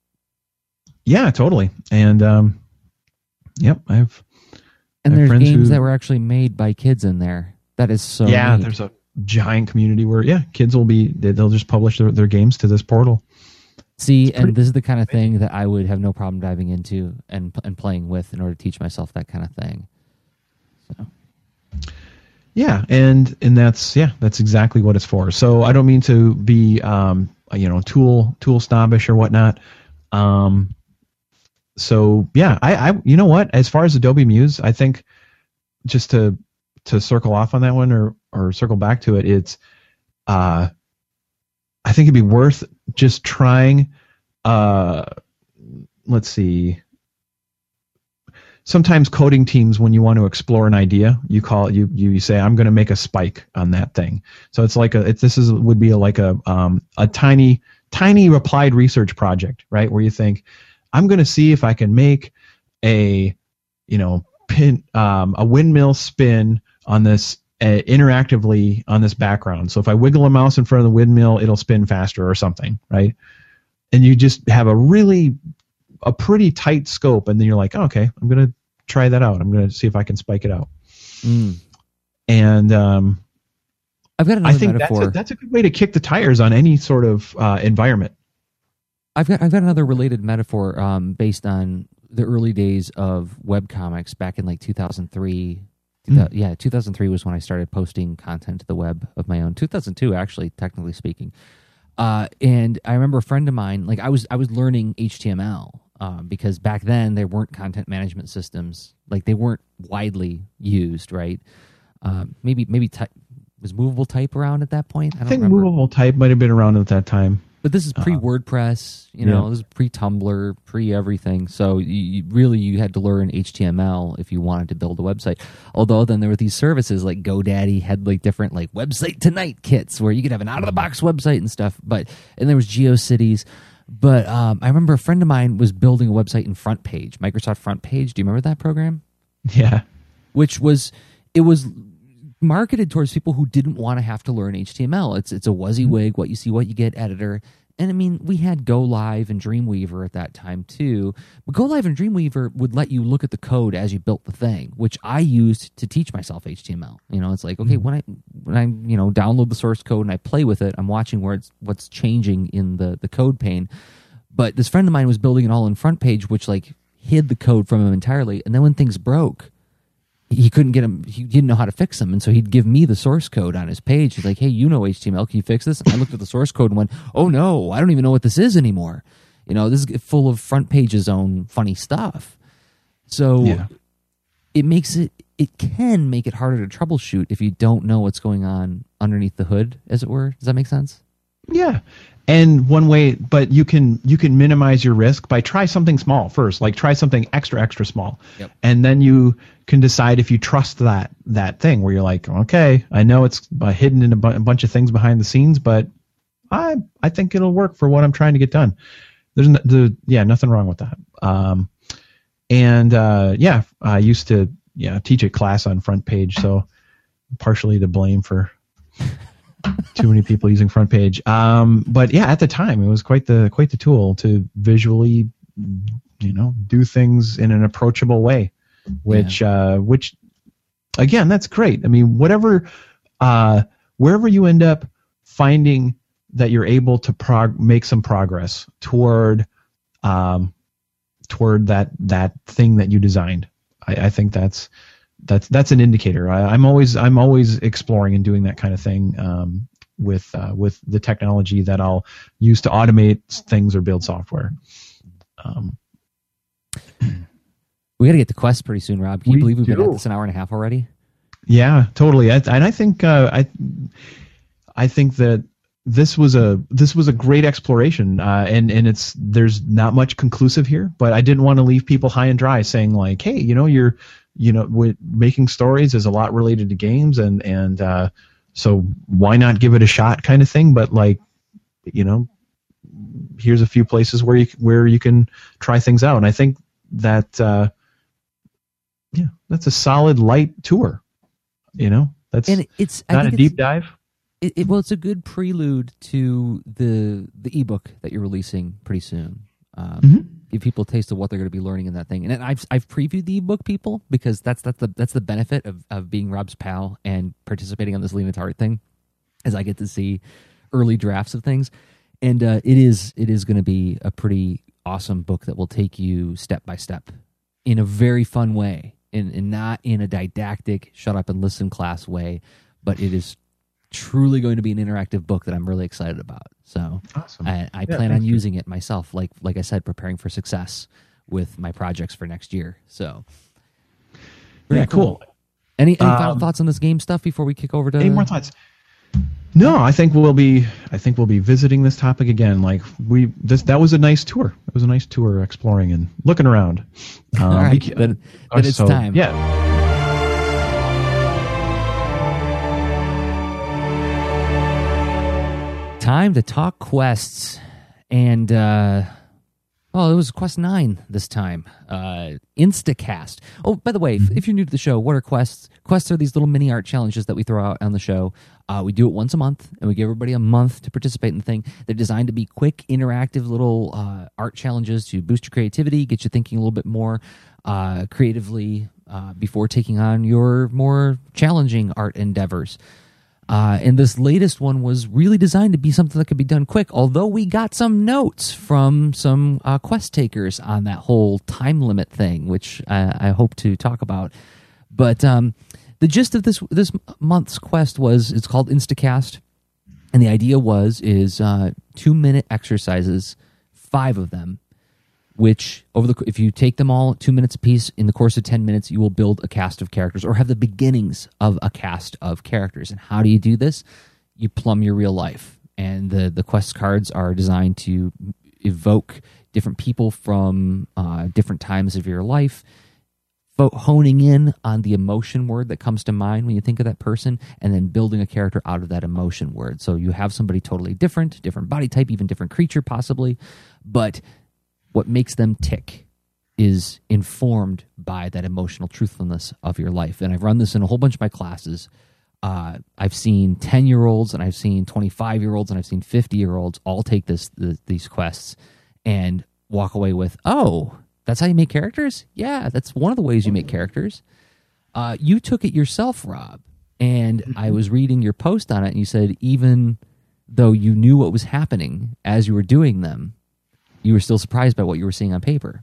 Yeah, totally. And um, yep, I've and I have there's games who, that were actually made by kids in there. That is so yeah. neat. There's a giant community where yeah, kids will be they'll just publish their, their games to this portal. See, and this is the kind of thing that I would have no problem diving into and and playing with in order to teach myself that kind of thing. So. Yeah, and and that's yeah, that's exactly what it's for. So I don't mean to be um, you know tool tool snobbish or whatnot. Um, so yeah, I, I you know what? As far as Adobe Muse, I think just to to circle off on that one or or circle back to it, it's uh, I think it'd be worth just trying. Uh, let's see. Sometimes coding teams, when you want to explore an idea, you call it, you you say, I'm going to make a spike on that thing. So it's like a it, this is would be a, like a um, a tiny tiny applied research project, right? Where you think, I'm going to see if I can make a you know pin um, a windmill spin on this uh, interactively on this background. So if I wiggle a mouse in front of the windmill, it'll spin faster or something, right? And you just have a really a pretty tight scope, and then you're like, oh, okay, I'm going to try that out. I'm going to see if I can spike it out. Mm. And um, I've got another I think metaphor. That's a, that's a good way to kick the tires on any sort of uh, environment. I've got I've got another related metaphor um, based on the early days of webcomics back in like two thousand three. Mm. Yeah, two thousand three was when I started posting content to the web of my own. two thousand two, actually, technically speaking. Uh, and I remember a friend of mine, like I was I was learning H T M L um, because back then there weren't content management systems, like they weren't widely used, right? Um, maybe maybe type, was movable type around at that point? I, don't I think remember. movable type might have been around at that time. But this is pre WordPress, you know, yeah. this is pre Tumblr, pre everything. So you, you really you had to learn H T M L if you wanted to build a website. Although then there were these services like GoDaddy had like different like website tonight kits where you could have an out of the box website and stuff. But and there was GeoCities. But um, I remember a friend of mine was building a website in Front Page, Microsoft Front Page. Do you remember that program? Yeah. Which was it was marketed towards people who didn't want to have to learn H T M L. It's it's a WYSIWYG, what you see, what you get editor. And I mean, we had Go Live and Dreamweaver at that time too. But Go Live and Dreamweaver would let you look at the code as you built the thing, which I used to teach myself H T M L. You know, it's like, okay, when I when I you know download the source code and I play with it, I'm watching where it's what's changing in the the code pane. But this friend of mine was building it all in Front Page, which like hid the code from him entirely. And then when things broke, he couldn't get them. He didn't know how to fix them, and so he'd give me the source code on his page. He's like, "Hey, you know H T M L? Can you fix this?" And I looked at the source code and went, "Oh no, I don't even know what this is anymore." You know, this is full of Front Page's own funny stuff. So yeah. it makes it. It can make it harder to troubleshoot if you don't know what's going on underneath the hood, as it were. Does that make sense? Yeah. And one way, but you can you can minimize your risk by try something small first, like try something extra extra small, yep. And then you can decide if you trust that that thing where you're like, okay, I know it's uh, hidden in a, bu- a bunch of things behind the scenes, but I I think it'll work for what I'm trying to get done. There's no, the yeah nothing wrong with that. Um, and uh, yeah, I used to yeah teach a class on Front Page, so partially to blame for. Too many people using Front Page, um, but yeah, at the time it was quite the quite the tool to visually, you know, do things in an approachable way. Which, yeah. uh, which, again, that's great. I mean, whatever, uh, wherever you end up finding that you're able to prog- make some progress toward, um, toward that that thing that you designed, I, I think that's. That's that's an indicator. I, I'm always I'm always exploring and doing that kind of thing. Um, with uh, with the technology that I'll use to automate things or build software. Um, we got to get to Quest pretty soon, Rob. Can you believe we've do. been at this an hour and a half already? Yeah, totally. I, and I think uh, I I think that this was a this was a great exploration, uh, and and it's there's not much conclusive here, but I didn't want to leave people high and dry, saying like, hey, you know, you're you know, with making stories is a lot related to games, and and uh, so why not give it a shot, kind of thing. But like, you know, here's a few places where you where you can try things out, and I think that uh, yeah, that's a solid light tour. You know, that's and it's not I a think deep it's, dive. It, it, well, it's a good prelude to the the ebook that you're releasing pretty soon. Um, mm-hmm. Give people a taste of what they're going to be learning in that thing. And I've I've previewed the ebook, people, because that's that's the that's the benefit of, of being Rob's pal and participating on this Lean Into Art thing, as I get to see early drafts of things. And uh, it is it is going to be a pretty awesome book that will take you step by step in a very fun way, and, and not in a didactic shut up and listen class way, but it is truly going to be an interactive book that I'm really excited about. So awesome. I, I yeah, plan on you. using it myself, like like I said, preparing for success with my projects for next year. So yeah, cool. cool. Any, any final um, thoughts on this game stuff before we kick over to any more thoughts? No, I think we'll be I think we'll be visiting this topic again. Like we this that was a nice tour. It was a nice tour exploring and looking around. Um, All right, we, then, then it's so, time. Yeah. Time to talk quests, and uh, oh, it was Quest nine this time. Uh, Instacast. Oh, by the way, if, if you're new to the show, what are quests? Quests are these little mini art challenges that we throw out on the show. Uh, we do it once a month, and we give everybody a month to participate in the thing. They're designed to be quick, interactive little uh, art challenges to boost your creativity, get you thinking a little bit more uh, creatively uh, before taking on your more challenging art endeavors. Uh, and this latest one was really designed to be something that could be done quick, although we got some notes from some uh, quest takers on that whole time limit thing, which I, I hope to talk about. But um, the gist of this this month's quest was, it's called Instacast, and the idea was is uh, two-minute exercises, five of them, which over the if you take them all two minutes apiece, in the course of ten minutes, you will build a cast of characters or have the beginnings of a cast of characters. And how do you do this? You plumb your real life. And the, the quest cards are designed to evoke different people from uh, different times of your life, honing in on the emotion word that comes to mind when you think of that person, and then building a character out of that emotion word. So you have somebody totally different, different body type, even different creature possibly, but what makes them tick is informed by that emotional truthfulness of your life. And I've run this in a whole bunch of my classes. Uh, I've seen ten-year-olds, and I've seen twenty-five-year-olds, and I've seen fifty-year-olds all take this the, these quests and walk away with, oh, that's how you make characters? Yeah, that's one of the ways you make characters. Uh, you took it yourself, Rob, and mm-hmm. I was reading your post on it, and you said even though you knew what was happening as you were doing them, you were still surprised by what you were seeing on paper.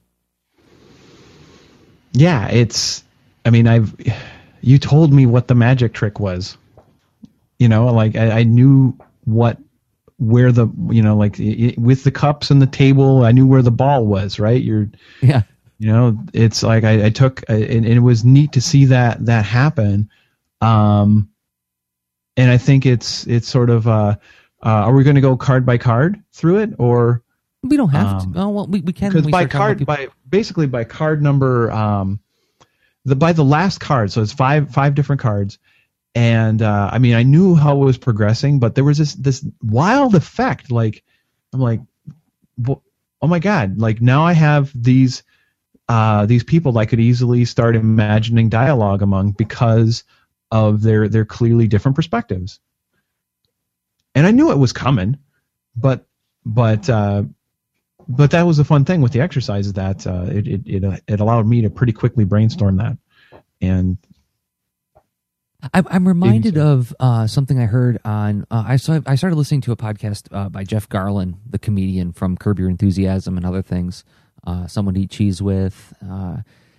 Yeah, it's, I mean, I've, you told me what the magic trick was, you know, like I, I knew what, where the, you know, like it, with the cups and the table, I knew where the ball was, right? You're, yeah, you know, it's like I, I took, and, and it was neat to see that, that happen. Um, and I think it's, it's sort of, uh, uh are we going to go card by card through it, or? We don't have um, to. Oh, well, we, we can. Because by card, by basically by card number, um, the by the last card, so it's five five different cards, and uh, I mean I knew how it was progressing, but there was this this wild effect. Like I'm like, oh my god! Like now I have these uh, these people I could easily start imagining dialogue among because of their their clearly different perspectives, and I knew it was coming, but but. Uh, But that was the fun thing with the exercise, is that uh, it, it it it allowed me to pretty quickly brainstorm that. And I'm, I'm reminded of uh, something I heard on. Uh, I saw I started listening to a podcast uh, by Jeff Garlin, the comedian from Curb Your Enthusiasm and other things. Uh, Someone to Eat Cheese With, uh,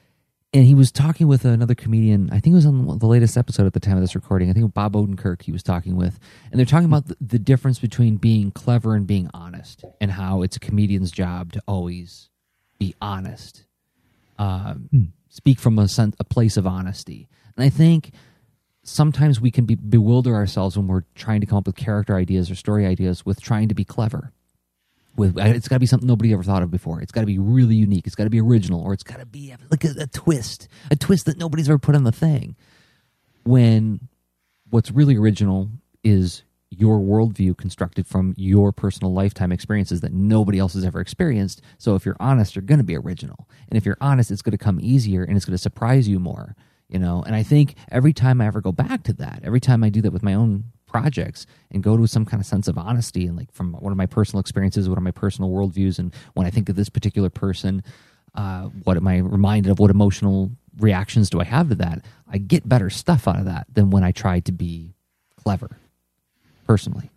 and he was talking with another comedian. I think it was on the latest episode at the time of this recording. I think Bob Odenkirk he was talking with. And they're talking about the, the difference between being clever and being honest, and how it's a comedian's job to always be honest. Um, hmm. Speak from a, sense, a place of honesty. And I think sometimes we can be, bewilder ourselves when we're trying to come up with character ideas or story ideas with trying to be clever. With It's got to be something nobody ever thought of before. It's got to be really unique. It's got to be original, or it's got to be like a, a twist, a twist that nobody's ever put on the thing. When what's really original is your worldview constructed from your personal lifetime experiences that nobody else has ever experienced. So if you're honest, you're going to be original. And if you're honest, it's going to come easier and it's going to surprise you more. You know, and I think every time I ever go back to that, every time I do that with my own projects and go to some kind of sense of honesty and like from one of my personal experiences, one of my personal worldviews, and when I think of this particular person, uh, what am I reminded of? What emotional reactions do I have to that? I get better stuff out of that than when I try to be clever, personally.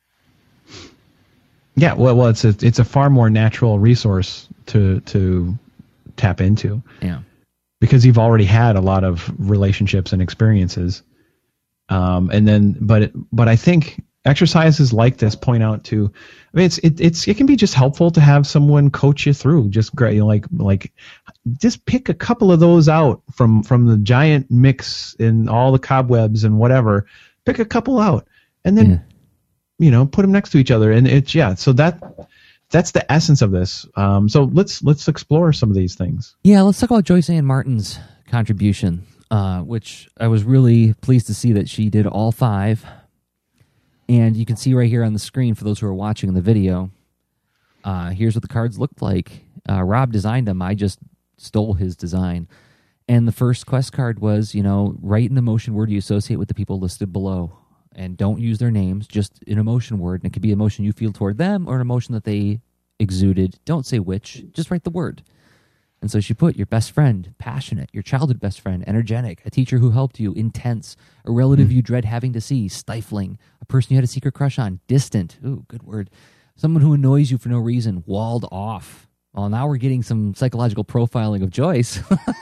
Yeah, well, well, it's a it's a far more natural resource to to tap into. Yeah. Because you've already had a lot of relationships and experiences, um, and then, but it, but I think exercises like this point out to. I mean, it's it, it's it can be just helpful to have someone coach you through. Just great, you know, like like, just pick a couple of those out from from the giant mix and all the cobwebs and whatever. Pick a couple out, and then, yeah. you know, put them next to each other, and it's yeah. So that. That's the essence of this. Um, so let's let's explore some of these things. Yeah, let's talk about Joyce Ann Martin's contribution, uh, which I was really pleased to see that she did all five. And you can see right here on the screen for those who are watching the video. Uh, here's what the cards looked like. Uh, Rob designed them. I just stole his design. And the first quest card was, you know, write an emotion word you associate with the people listed below. And don't use their names, just an emotion word. And it could be an emotion you feel toward them or an emotion that they exuded. Don't say which, just write the word. And so she put your best friend, passionate, your childhood best friend, energetic, a teacher who helped you, intense, a relative you dread having to see, stifling, a person you had a secret crush on, distant, ooh, good word, someone who annoys you for no reason, walled off. Well, now we're getting some psychological profiling of Joyce.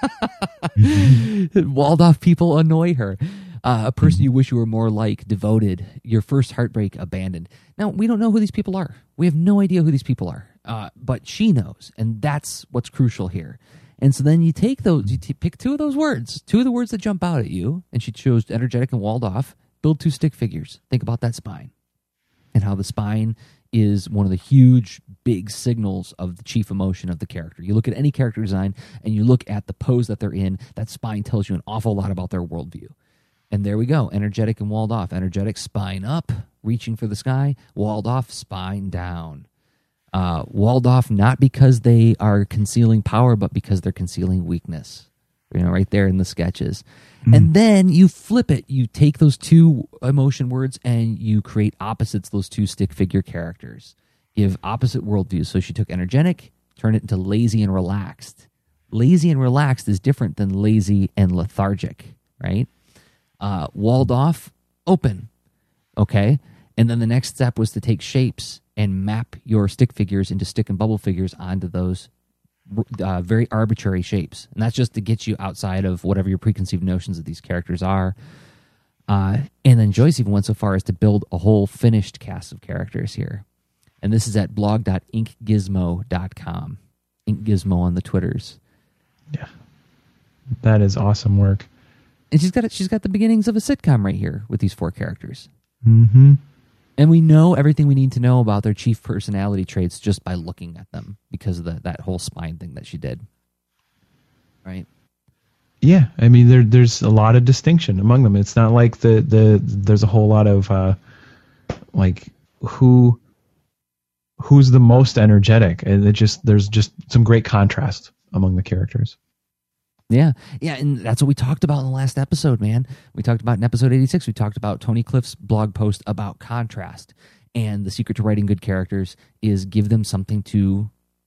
Walled off people annoy her. Uh, a person you wish you were more like, devoted, your first heartbreak, abandoned. Now, we don't know who these people are. We have no idea who these people are, uh, but she knows, and that's what's crucial here. And so then you take those, you t- pick two of those words, two of the words that jump out at you, and she chose energetic and walled off, build two stick figures. Think about that spine and how the spine is one of the huge, big signals of the chief emotion of the character. You look at any character design, and you look at the pose that they're in, that spine tells you an awful lot about their worldview. And there we go, energetic and walled off. Energetic, spine up, reaching for the sky. Walled off, spine down. Uh, walled off not because they are concealing power, but because they're concealing weakness. You know, right there in the sketches. Mm-hmm. And then you flip it. You take those two emotion words and you create opposites, those two stick figure characters. Give opposite worldviews. So she took energetic, turned it into lazy and relaxed. Lazy and relaxed is different than lazy and lethargic, right? Uh, walled off, open, okay? And then the next step was to take shapes and map your stick figures into stick and bubble figures onto those uh, very arbitrary shapes. And that's just to get you outside of whatever your preconceived notions of these characters are. Uh, and then Joyce even went so far as to build a whole finished cast of characters here. And this is at blog dot ink gizmo dot com. InkGizmo on the Twitters. Yeah, that is awesome work. And she's got she's got the beginnings of a sitcom right here with these four characters. Mm-hmm. And we know everything we need to know about their chief personality traits just by looking at them because of the, that whole spine thing that she did. Right? Yeah, I mean there there's a lot of distinction among them. It's not like the the there's a whole lot of uh, like who who's the most energetic, and it just there's just some great contrast among the characters. Yeah, yeah, and that's what we talked about in the last episode, man. We talked about in episode eighty-six, we talked about Tony Cliff's blog post about contrast. And the secret to writing good characters is give them something to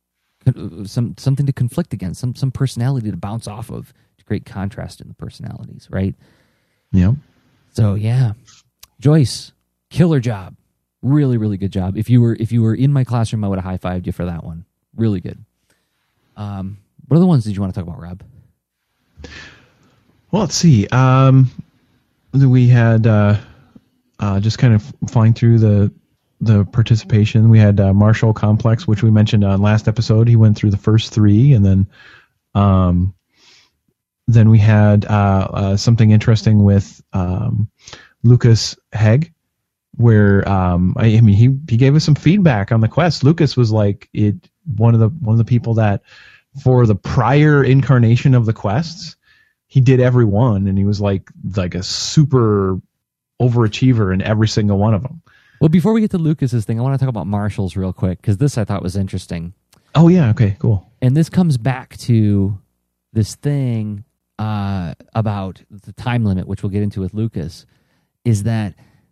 some something to conflict against, some some personality to bounce off of to create contrast in the personalities, right? Yeah. So yeah. Joyce, killer job. Really, really good job. If you were if you were in my classroom, I would have high-fived you for that one. Really good. Um, what other ones did you want to talk about, Rob? Well, let's see. Um, we had uh, uh, just kind of flying through the the participation. We had uh, Marshall Complex, which we mentioned on last episode. He went through the first three, and then um, then we had uh, uh, something interesting with um, Lucas Hegg, where um, I, I mean he he gave us some feedback on the quest. Lucas was like it one of the one of the people that for the prior incarnation of the quests, he did every one, and he was like like a super overachiever in every single one of them. Well, before we get to Lucas's thing, I want to talk about Marshall's real quick, because this I thought was interesting. Oh, yeah. Okay, cool. And this comes back to this thing uh, about the time limit, which we'll get into with Lucas, is that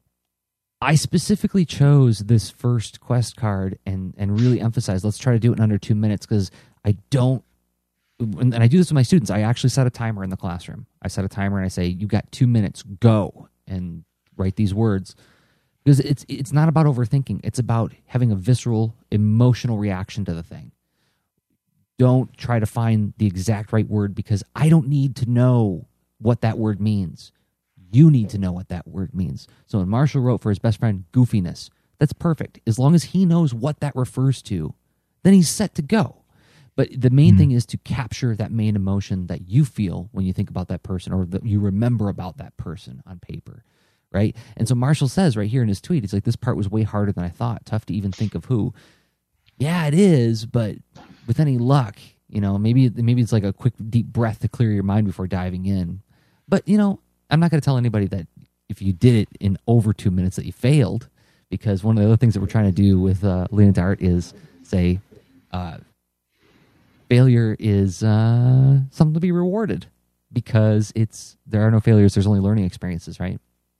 I specifically chose this first quest card and, and really emphasized, let's try to do it in under two minutes, because I don't, and I do this with my students, I actually set a timer in the classroom. I set a timer and I say, you got two minutes, go, and write these words. Because it's it's not about overthinking. It's about having a visceral, emotional reaction to the thing. Don't try to find the exact right word, because I don't need to know what that word means. You need to know what that word means. So when Marshall wrote for his best friend, goofiness, that's perfect. As long as he knows what that refers to, then he's set to go. But the main mm-hmm. thing is to capture that main emotion that you feel when you think about that person, or that you remember about that person on paper. Right? And so Marshall says right here in his tweet, it's like, this part was way harder than I thought. Tough to even think of who. Yeah, it is, but with any luck, you know, maybe maybe it's like a quick, deep breath to clear your mind before diving in. But, you know, I'm not going to tell anybody that if you did it in over two minutes that you failed, because one of the other things that we're trying to do with uh, Lean Art is say uh, failure is uh, something to be rewarded, because it's there are no failures, there's only learning experiences, right?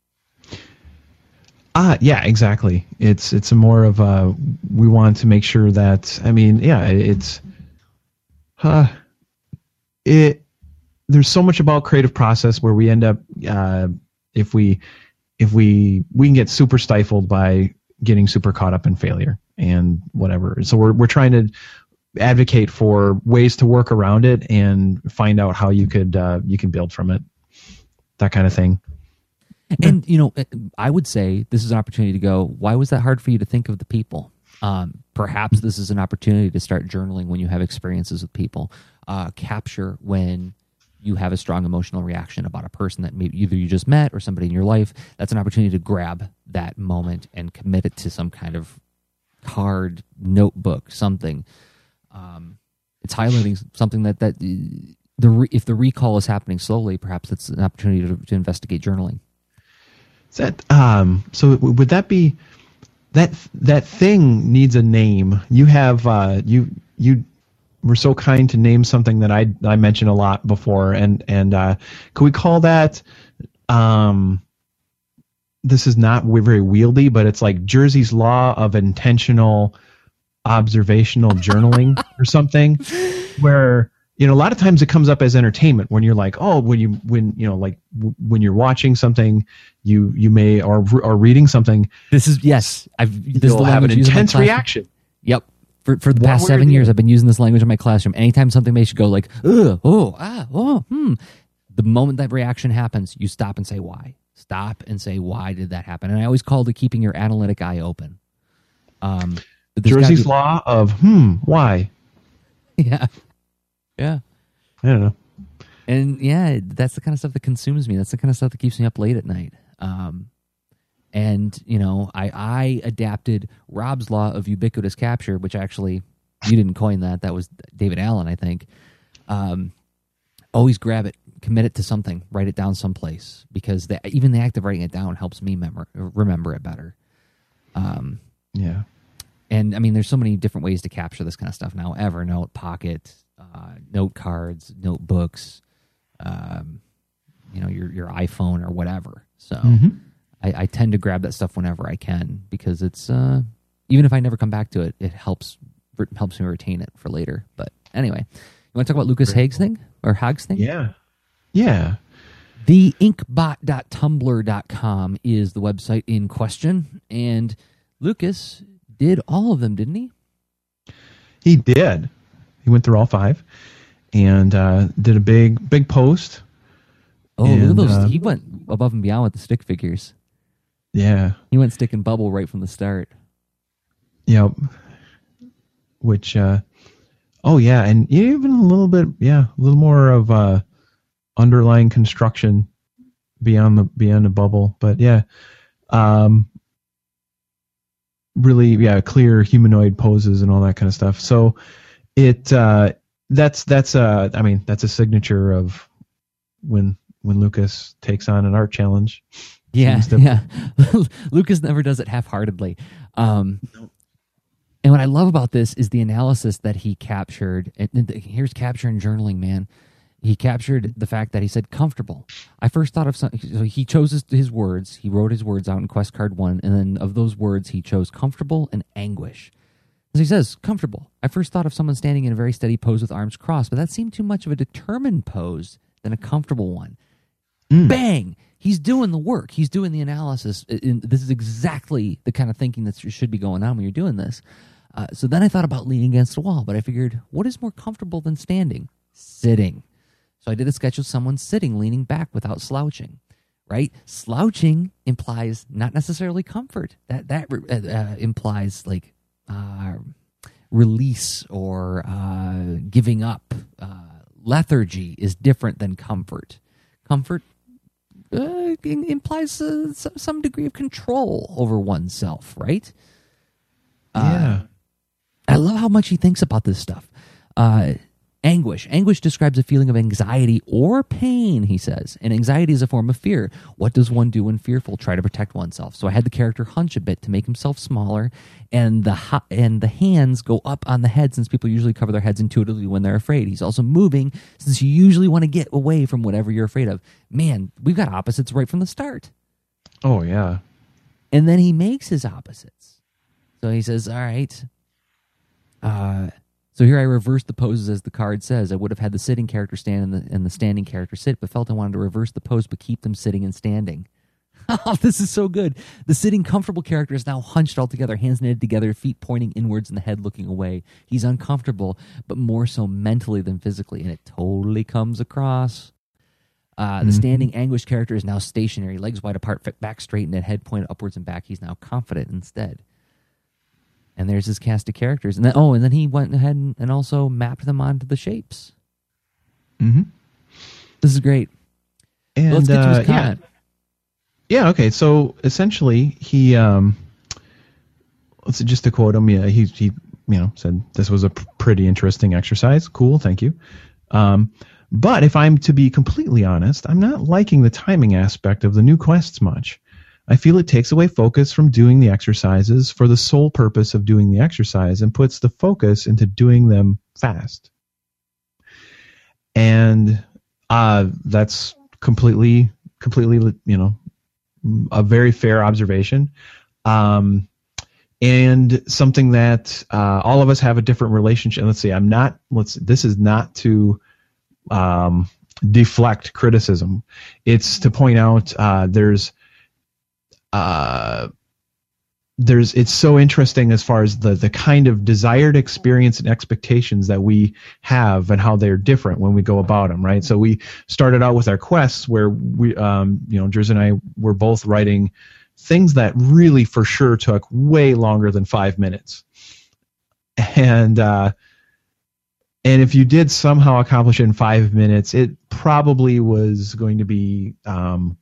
Ah, yeah, exactly. It's it's a more of a, we want to make sure that, I mean, yeah, it's, uh, it, there's so much about creative process where we end up, uh, if we, if we, we can get super stifled by getting super caught up in failure and whatever. So we're, we're trying to advocate for ways to work around it and find out how you could, uh, you can build from it, that kind of thing. And, you know, I would say this is an opportunity to go, why was that hard for you to think of the people? Um, perhaps this is an opportunity to start journaling when you have experiences with people. Uh, capture when you have a strong emotional reaction about a person that maybe either you just met or somebody in your life. That's an opportunity to grab that moment and commit it to some kind of card, notebook, something. Um, it's highlighting something that, that the re, if the recall is happening slowly, perhaps it's an opportunity to, to investigate journaling. Is that um? So would that be that that thing needs a name? You have uh, you you were so kind to name something that I I mentioned a lot before, and and uh, could we call that um? This is not very wieldy, but it's like Jersey's Law of Intentional Observational Journaling or something, where, you know, a lot of times it comes up as entertainment when you're like, oh, when you when you know like w- when you're watching something, you you may or or reading something. This is yes, I've this you'll is the have an language intense reaction. Yep. For for the What past we're seven doing. years, I've been using this language in my classroom. Anytime something makes you go like, ugh, oh, ah, oh, hmm. The moment that reaction happens, you stop and say why. Stop and say why did that happen. And I always call it keeping your analytic eye open. Um, but there's Jersey's gotta be- Law of hmm why. Yeah. Yeah. I don't know. And yeah, that's the kind of stuff that consumes me. That's the kind of stuff that keeps me up late at night. Um, and, you know, I, I adapted Rob's law of ubiquitous capture, which actually, you didn't coin that. That was David Allen, I think. Um, always grab it, commit it to something, write it down someplace, because the, even the act of writing it down helps me memor- remember it better. Um, yeah. And, I mean, there's so many different ways to capture this kind of stuff now. Evernote, Pocket, uh, note cards, notebooks, um, you know, your your iPhone or whatever. So Mm-hmm. I, I tend to grab that stuff whenever I can, because it's uh, even if I never come back to it, it helps it helps me retain it for later. But anyway, you want to talk about Lucas Haig's thing or Haig's thing? Yeah. Yeah. The inkbot dot tumblr dot com is the website in question, and Lucas did all of them, didn't he? He did. He went through all five. and uh, did a big big post. Oh, and, look at those! Uh, he went above and beyond with the stick figures. Yeah, he went stick and bubble right from the start. Yep. Which, uh, oh yeah, and even a little bit, yeah, a little more of uh, underlying construction beyond the beyond the bubble, but yeah, um, really, yeah, clear humanoid poses and all that kind of stuff. So it uh, that's that's uh, I mean, that's a signature of when when Lucas takes on an art challenge. Yeah, yeah. Lucas never does it half-heartedly. Um, and what I love about this is the analysis that he captured. And here's capturing journaling, man. He captured the fact that he said comfortable. I first thought of something. So he chose his, his words. He wrote his words out in quest card one, and then of those words, he chose comfortable and anguish. As he says, comfortable. I first thought of someone standing in a very steady pose with arms crossed, but that seemed too much of a determined pose than a comfortable one. Mm. Bang! He's doing the work. He's doing the analysis. This is exactly the kind of thinking that should be going on when you're doing this. Uh, so then I thought about leaning against a wall, but I figured, what is more comfortable than standing? Sitting. So I did a sketch of someone sitting, leaning back without slouching, right? Slouching implies not necessarily comfort. That that uh, implies like uh, release or uh, giving up. Uh, lethargy is different than comfort. Comfort Uh, implies uh, some degree of control over oneself, right? Yeah. Uh, I love how much he thinks about this stuff. Uh, anguish. Anguish describes a feeling of anxiety or pain, he says. And anxiety is a form of fear. What does one do when fearful? Try to protect oneself. So I had the character hunch a bit to make himself smaller, and the ha- and the hands go up on the head since people usually cover their heads intuitively when they're afraid. He's also moving since you usually want to get away from whatever you're afraid of. Man, we've got opposites right from the start. Oh, yeah. And then he makes his opposites. So he says, all right, uh, so here I reversed the poses as the card says. I would have had the sitting character stand and the, and the standing character sit, but felt I wanted to reverse the pose but keep them sitting and standing. Oh, this is so good. The sitting comfortable character is now hunched all together, hands knitted together, feet pointing inwards and the head looking away. He's uncomfortable, but more so mentally than physically, and it totally comes across. Uh, the mm-hmm. standing anguish character is now stationary, legs wide apart, back straightened, and head pointed upwards and back. He's now confident instead. And there's his cast of characters. And then, oh, and then he went ahead and, and also mapped them onto the shapes. Mm-hmm. This is great. And so let's get to his uh, comment. Yeah. yeah, okay. So essentially, he, um, let's just to quote him, yeah, he, he, you know, said this was a pr- pretty interesting exercise. Cool, thank you. Um, but if I'm to be completely honest, I'm not liking the timing aspect of the new quests much. I feel it takes away focus from doing the exercises for the sole purpose of doing the exercise and puts the focus into doing them fast. And uh, that's completely, completely, you know, a very fair observation. Um, and something that uh, all of us have a different relationship. Let's see, I'm not, let's, this is not to um, deflect criticism. It's to point out uh, there's, Uh, there's it's so interesting as far as the the kind of desired experience and expectations that we have and how they're different when we go about them, right? So we started out with our quests where we, um, you know, Jersey and I were both writing things that really for sure took way longer than five minutes. And uh, and if you did somehow accomplish it in five minutes, it probably was going to be um,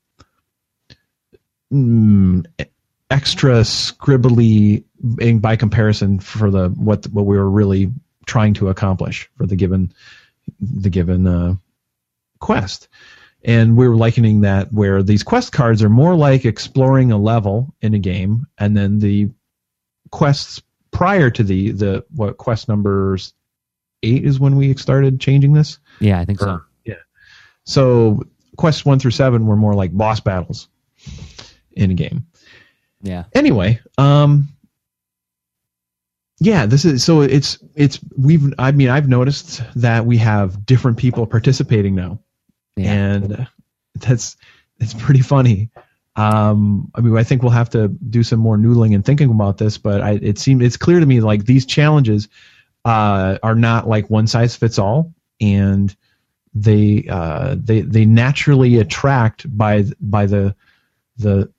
Mm, extra scribbly in, by comparison for the what what we were really trying to accomplish for the given the given uh, quest, and we were likening that where these quest cards are more like exploring a level in a game, and then the quests prior to the the what quest numbers eight is when we started changing this. Yeah, I think or, so. Yeah, so quests one through seven were more like boss battles in a game. Yeah. Anyway, um, yeah, this is so it's it's we've I mean I've noticed that we have different people participating now, yeah. and that's it's pretty funny. Um, I mean, I think we'll have to do some more noodling and thinking about this, but I, it seems it's clear to me like these challenges uh, are not like one size fits all, and they uh, they they naturally attract by by the the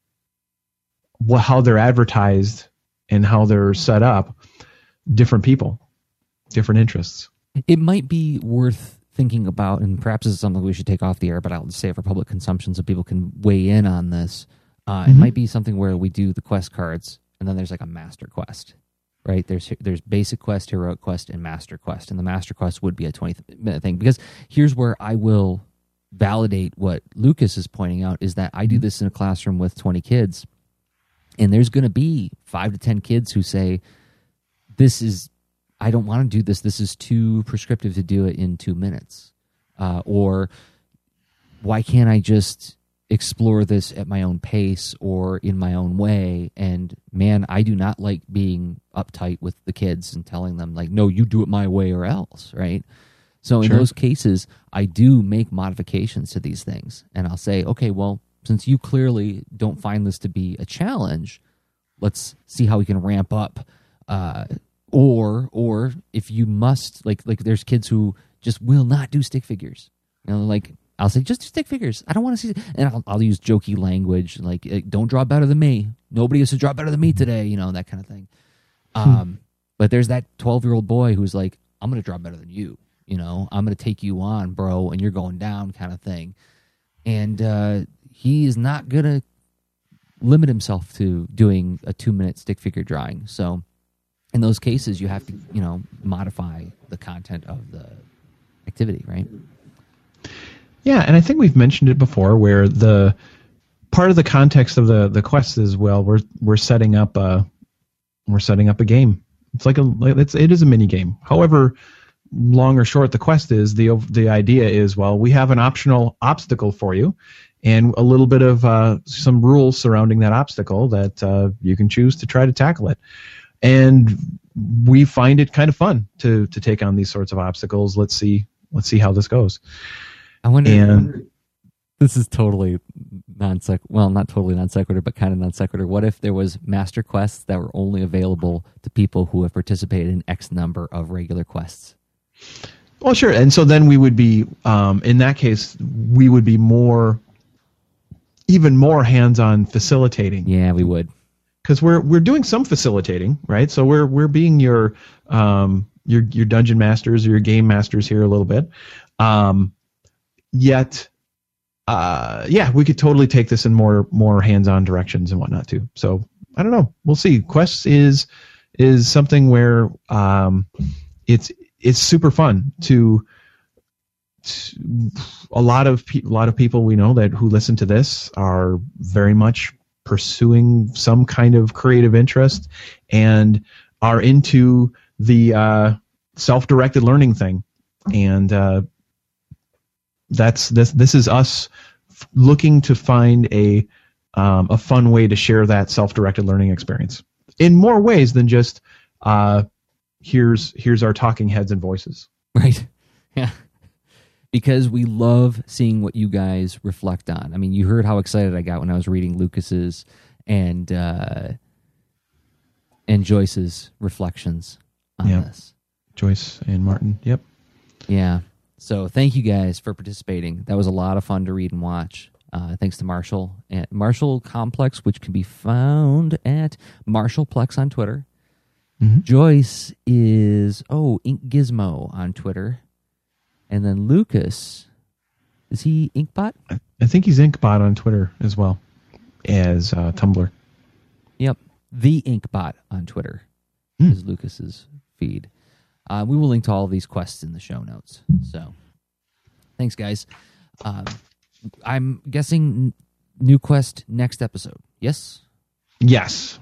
what how they're advertised and how they're set up different people, different interests. It might be worth thinking about, and perhaps this is something we should take off the air, but I'll just say it for public consumption so people can weigh in on this. Uh, mm-hmm. It might be something where we do the quest cards, and then there's like a master quest, right? There's there's basic quest, heroic quest, and master quest, and the master quest would be a twenty minute thing. Because here's where I will validate what Lucas is pointing out, is that I do this in a classroom with twenty kids, and there's going to be five to ten kids who say, this is, I don't want to do this. This is too prescriptive to do it in two minutes. Uh, or why can't I just explore this at my own pace or in my own way? And man, I do not like being uptight with the kids and telling them like, no, you do it my way or else, right? So in sure. those cases, I do make modifications to these things. And I'll say, okay, well, since you clearly don't find this to be a challenge, let's see how we can ramp up. Uh, or or if you must, like like there's kids who just will not do stick figures. You know, like I'll say, just do stick figures. I don't want to see it. And I'll, I'll use jokey language, like, don't draw better than me. Nobody has to draw better than me today, you know, that kind of thing. Um, hmm. But there's that twelve-year-old boy who's like, I'm going to draw better than you. You know, I'm going to take you on, bro, and you're going down kind of thing. And uh, he is not going to limit himself to doing a two-minute stick figure drawing. So in those cases, you have to, you know, modify the content of the activity, right? Yeah, and I think we've mentioned it before, where the part of the context of the the quest is, well, we're we're setting up a we're setting up a game. It's like a it's it is a mini game. However long or short the quest is, the the idea is, well, we have an optional obstacle for you, and a little bit of uh, some rules surrounding that obstacle that uh, you can choose to try to tackle it. And we find it kind of fun to to take on these sorts of obstacles. Let's see let's see how this goes. I wonder. And this is totally non sequitur. Well, not totally non sequitur, but kind of non sequitur. What if there was master quests that were only available to people who have participated in X number of regular quests? Well, sure. And so then we would be, um, in that case, we would be more, even more hands-on facilitating. Yeah, we would. Because we're we're doing some facilitating, right? So we're we're being your um your your dungeon masters or your game masters here a little bit. Um, yet, uh, yeah, we could totally take this in more more hands-on directions and whatnot too. So I don't know. We'll see. Quests is is something where um, it's it's super fun to. to a lot of pe- a lot of people we know that who listen to this are very much pursuing some kind of creative interest and are into the uh, self-directed learning thing, and uh, that's this. This is us f- looking to find a um, a fun way to share that self-directed learning experience in more ways than just uh, here's here's our talking heads and voices. Right. Yeah. Because we love seeing what you guys reflect on. I mean, you heard how excited I got when I was reading Lucas's and uh, and Joyce's reflections on yeah. this. Joyce and Martin, yep. Yeah. So thank you guys for participating. That was a lot of fun to read and watch. Uh, thanks to Marshall and Marshall Complex, which can be found at Marshallplex on Twitter. Mm-hmm. Joyce is oh Ink Gizmo on Twitter. And then Lucas, is he Inkbot? I think he's Inkbot on Twitter as well as uh, Tumblr. Yep. The Inkbot on Twitter mm. is Lucas's feed. Uh, we will link to all of these quests in the show notes. So thanks, guys. Um, I'm guessing new quest next episode. Yes? Yes.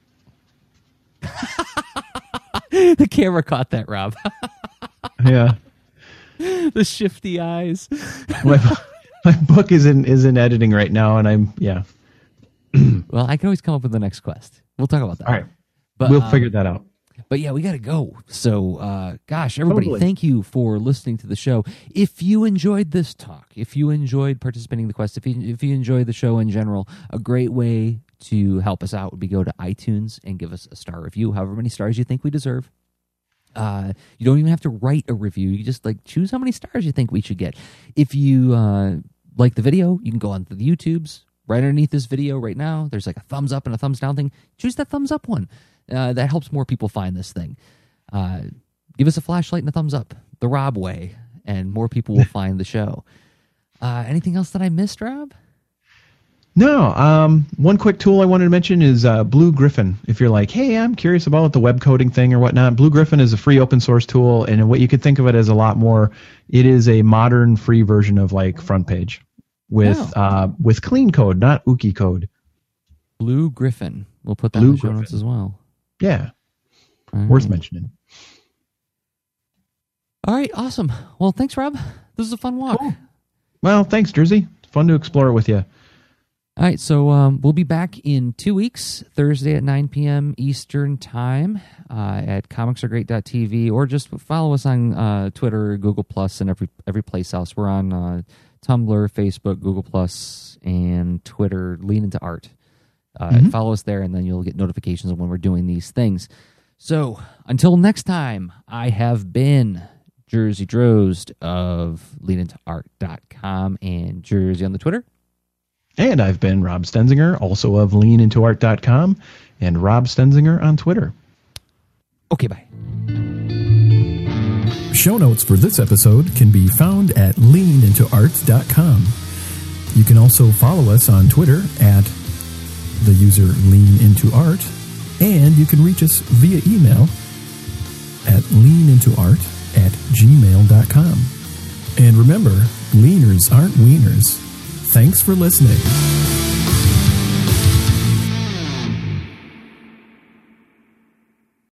The camera caught that, Rob. Yeah. The shifty eyes. my, my book is in is in editing right now, and I'm yeah. Well, I can always come up with the next quest. We'll talk about that. All right, but, we'll um, figure that out. But yeah, we got to go. So, uh, gosh, everybody, totally. Thank you for listening to the show. If you enjoyed this talk, if you enjoyed participating in the quest, if you if you enjoyed the show in general, a great way to help us out would be go to iTunes and give us a star review, however many stars you think we deserve. Uh, you don't even have to write a review. You just like choose how many stars you think we should get. If you uh, like the video, you can go on to the YouTubes. Right underneath this video right now, there's like a thumbs up and a thumbs down thing. Choose that thumbs up one. Uh, that helps more people find this thing. Uh, give us a flashlight and a thumbs up, the Rob way, and more people will find the show. Uh, anything else that I missed, Rob? No. Um, one quick tool I wanted to mention is uh, Blue Griffin. If you're like, hey, I'm curious about the web coding thing or whatnot, Blue Griffin is a free open source tool, and what you could think of it as a lot more, it is a modern free version of like Front Page with oh. uh, with clean code, not Ookie code. Blue Griffin. We'll put that Blue in the show Griffin. notes as well. Yeah. Right. Worth mentioning. All right, awesome. Well, thanks, Rob. This was a fun walk. Cool. Well, thanks, Jersey. It's fun to explore it with you. All right, so um, we'll be back in two weeks, Thursday at nine p.m. Eastern Time uh, at comics are great dot t v, or just follow us on uh, Twitter, Google Plus, and every every place else. We're on uh, Tumblr, Facebook, Google Plus, and Twitter. Lean Into Art. Uh, mm-hmm. Follow us there, and then you'll get notifications of when we're doing these things. So until next time, I have been Jersey Drozd of lean into art dot com and Jersey on the Twitter. And I've been Rob Stenzinger, also of lean into art dot com, and Rob Stenzinger on Twitter. Okay, bye. Show notes for this episode can be found at lean into art dot com. You can also follow us on Twitter at the user leanintoart, and you can reach us via email at leanintoart at gmail dot com. And remember, leaners aren't wieners. Thanks for listening.